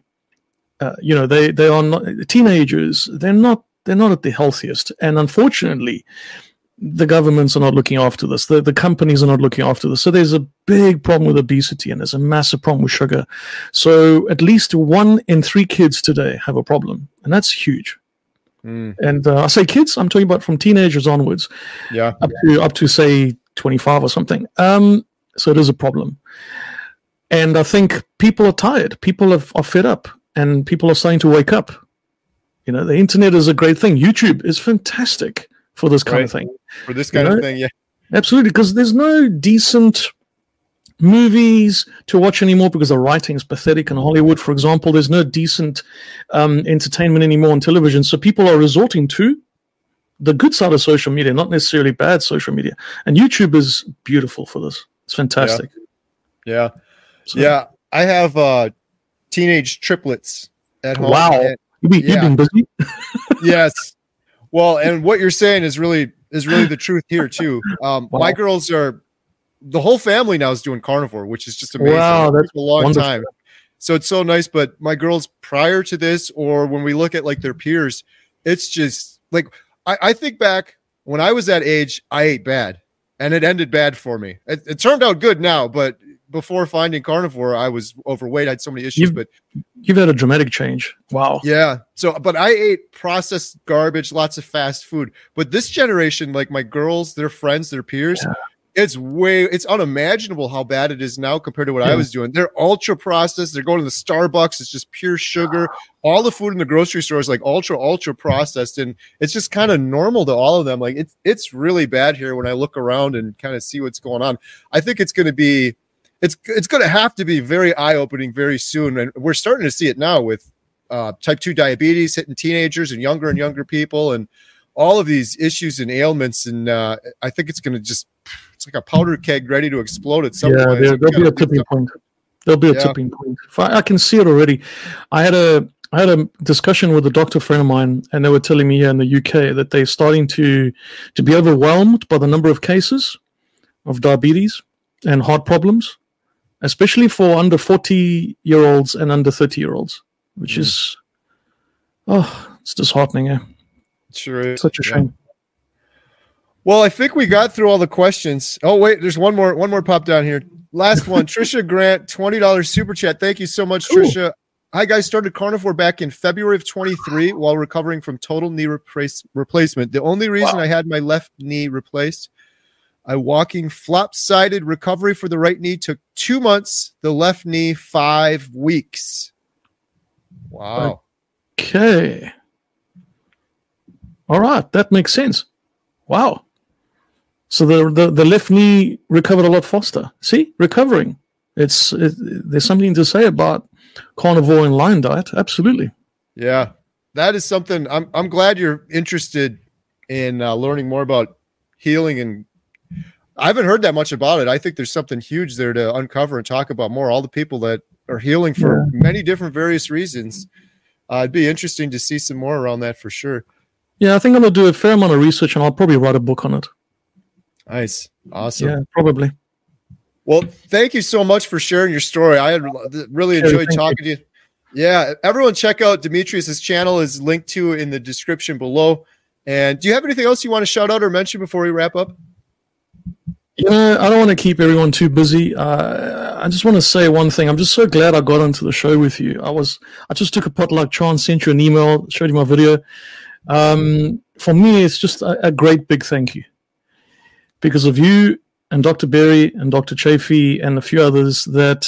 They are not teenagers. They're not at the healthiest, and unfortunately, the governments are not looking after this. The companies are not looking after this. So there's a big problem with obesity, and there's a massive problem with sugar. So at least 1 in 3 kids today have a problem, and that's huge. And I say kids, I'm talking about from teenagers onwards, up to say 25 or something. So it is a problem, and I think people are tired. People are fed up, and people are starting to wake up. You know, the internet is a great thing. YouTube is fantastic for this kind of thing. For this kind of thing, yeah. Absolutely, because there's no decent movies to watch anymore because the writing is pathetic in Hollywood, for example. There's no decent entertainment anymore on television. So people are resorting to the good side of social media, not necessarily bad social media. And YouTube is beautiful for this. It's fantastic. Yeah. So, I have teenage triplets at home. Wow. You've been busy? Yes. Well, and what you're saying is really the truth here too. My girls are, the whole family now is doing carnivore, which is just amazing. Wow, that's a long wonderful time. So it's so nice. But my girls prior to this, or when we look at like their peers, it's just like, I think back when I was that age, I ate bad and it ended bad for me. It turned out good now, but before finding carnivore, I was overweight. I had so many issues, but you've had a dramatic change. Wow. Yeah. So, but I ate processed garbage, lots of fast food. But this generation, like my girls, their friends, their peers, it's unimaginable how bad it is now compared to what I was doing. They're ultra processed. They're going to the Starbucks. It's just pure sugar. All the food in the grocery store is like ultra processed. And it's just kind of normal to all of them. Like it's really bad here when I look around and kind of see what's going on. I think it's going to be, it's going to have to be very eye-opening very soon. And we're starting to see it now with type 2 diabetes hitting teenagers and younger people and all of these issues and ailments. And I think it's going to just, it's like a powder keg ready to explode at some point. There'll be a tipping point. There'll be a tipping point. I can see it already. I had a discussion with a doctor friend of mine, and they were telling me here in the UK that they're starting to be overwhelmed by the number of cases of diabetes and heart problems, especially for under 40-year-olds and under 30-year-olds, which is, it's disheartening. Eh? Sure is. Such a shame. Well, I think we got through all the questions. Oh, wait, there's one more pop down here. Last one, Trisha Grant, $20 super chat. Thank you so much, Trisha. Hi, guys. Started carnivore back in February of 23 while recovering from total knee replacement. The only reason I had my left knee replaced A walking flop-sided recovery for the right knee took 2 months. The left knee 5 weeks. Wow. Okay. All right, that makes sense. Wow. So the left knee recovered a lot faster. See, recovering. There's something to say about carnivore and lion diet. Absolutely. Yeah, that is something. I'm glad you're interested in learning more about healing, and I haven't heard that much about it. I think there's something huge there to uncover and talk about more. All the people that are healing for many different various reasons. It'd be interesting to see some more around that for sure. Yeah, I think I'm going to do a fair amount of research, and I'll probably write a book on it. Nice. Awesome. Yeah, probably. Well, thank you so much for sharing your story. I had really enjoyed talking to you. Yeah, everyone check out Demetrius's channel is linked to in the description below. And do you have anything else you want to shout out or mention before we wrap up? You know, I don't want to keep everyone too busy. I just want to say one thing. I'm just so glad I got onto the show with you. I just took a potluck chance, sent you an email, showed you my video. For me, it's just a great big thank you. Because of you and Dr. Berry and Dr. Chafee and a few others that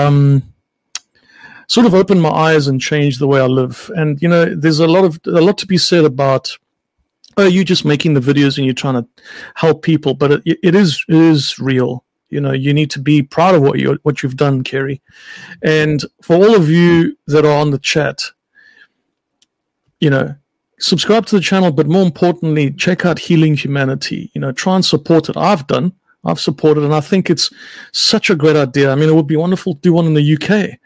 sort of opened my eyes and changed the way I live. And, you know, there's a lot to be said about you're just making the videos and you're trying to help people, but it is real. You know, you need to be proud of what you've done, Kerry. And for all of you that are on the chat, you know, subscribe to the channel, but more importantly, check out Healing Humanity. You know, try and support it. I've supported, and I think it's such a great idea. I mean, it would be wonderful to do one in the UK,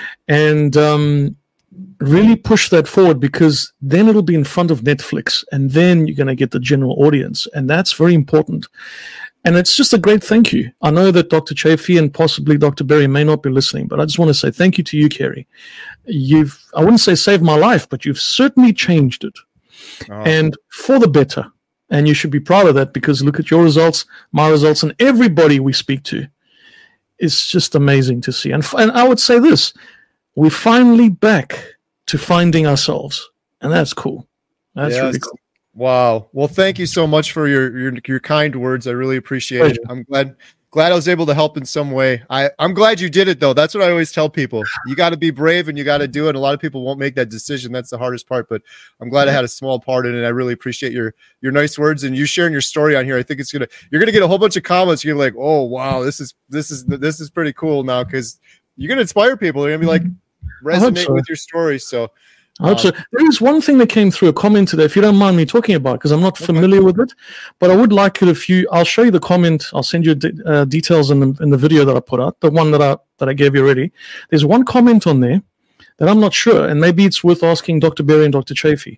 and really push that forward, because then it'll be in front of Netflix, and then you're going to get the general audience, and that's very important. And it's just a great thank you. I know that Dr. Chafee and possibly Dr. Berry may not be listening, but I just want to say thank you to you, Kerry. I wouldn't say saved my life, but you've certainly changed it, and for the better. And you should be proud of that, because look at your results, my results, and everybody we speak to. It's just amazing to see. And I would say this, we're finally back to finding ourselves, and that's cool. That's really cool. Wow. Well, thank you so much for your kind words. I really appreciate it. I'm glad I was able to help in some way. I'm glad you did it, though. That's what I always tell people. You got to be brave and you got to do it. A lot of people won't make that decision. That's the hardest part, but I'm glad I had a small part in it. I really appreciate your nice words and you sharing your story on here. I think you're going to get a whole bunch of comments. You're like, oh, wow, this is pretty cool now, because you're going to inspire people. They're going to be like, resonate with your story. So I hope so. There is one thing that came through a comment today, if you don't mind me talking about, because I'm not familiar with it, but I would like it I'll show you the comment. I'll send you details in the video that I put out, the one that I gave you already. There's one comment on there that I'm not sure, and maybe it's worth asking Dr. Berry and Dr. Chafee.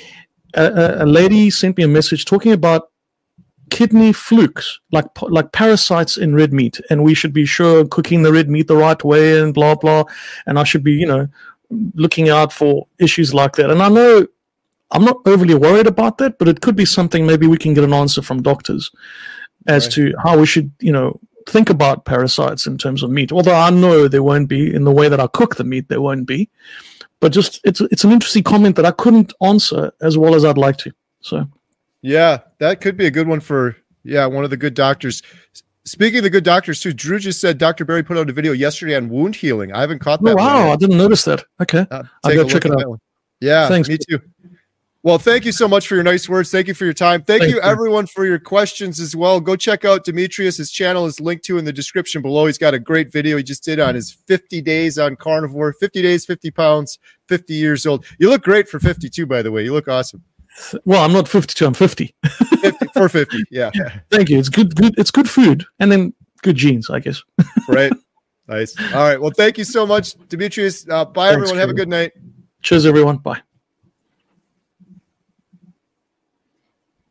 A lady sent me a message talking about kidney flukes, like parasites in red meat, and we should be sure cooking the red meat the right way and blah, blah, and I should be, you know, looking out for issues like that. And I know I'm not overly worried about that, but it could be something maybe we can get an answer from doctors as to how we should, you know, think about parasites in terms of meat. Although I know there won't be, in the way that I cook the meat, there won't be. But just it's an interesting comment that I couldn't answer as well as I'd like to. So yeah, that could be a good one for one of the good doctors. Speaking of the good doctors too, Drew just said Dr. Berry put out a video yesterday on wound healing. I haven't caught that. Oh, wow, I didn't notice that. Okay, I'll go check it out. Yeah, thanks. Me too. Well, thank you so much for your nice words. Thank you for your time. Thank you everyone for your questions as well. Go check out Demetrius. His channel is linked to in the description below. He's got a great video he just did on his 50 days on carnivore, 50 days, 50 pounds, 50 years old. You look great for 52, by the way. You look awesome. Well, I'm not 52. I'm 50. 50. Yeah. Thank you. It's good. It's good food, and then good genes, I guess. Right. Nice. All right. Well, thank you so much, Demetrius. Bye, everyone. Have a good night. Cheers, everyone. Bye.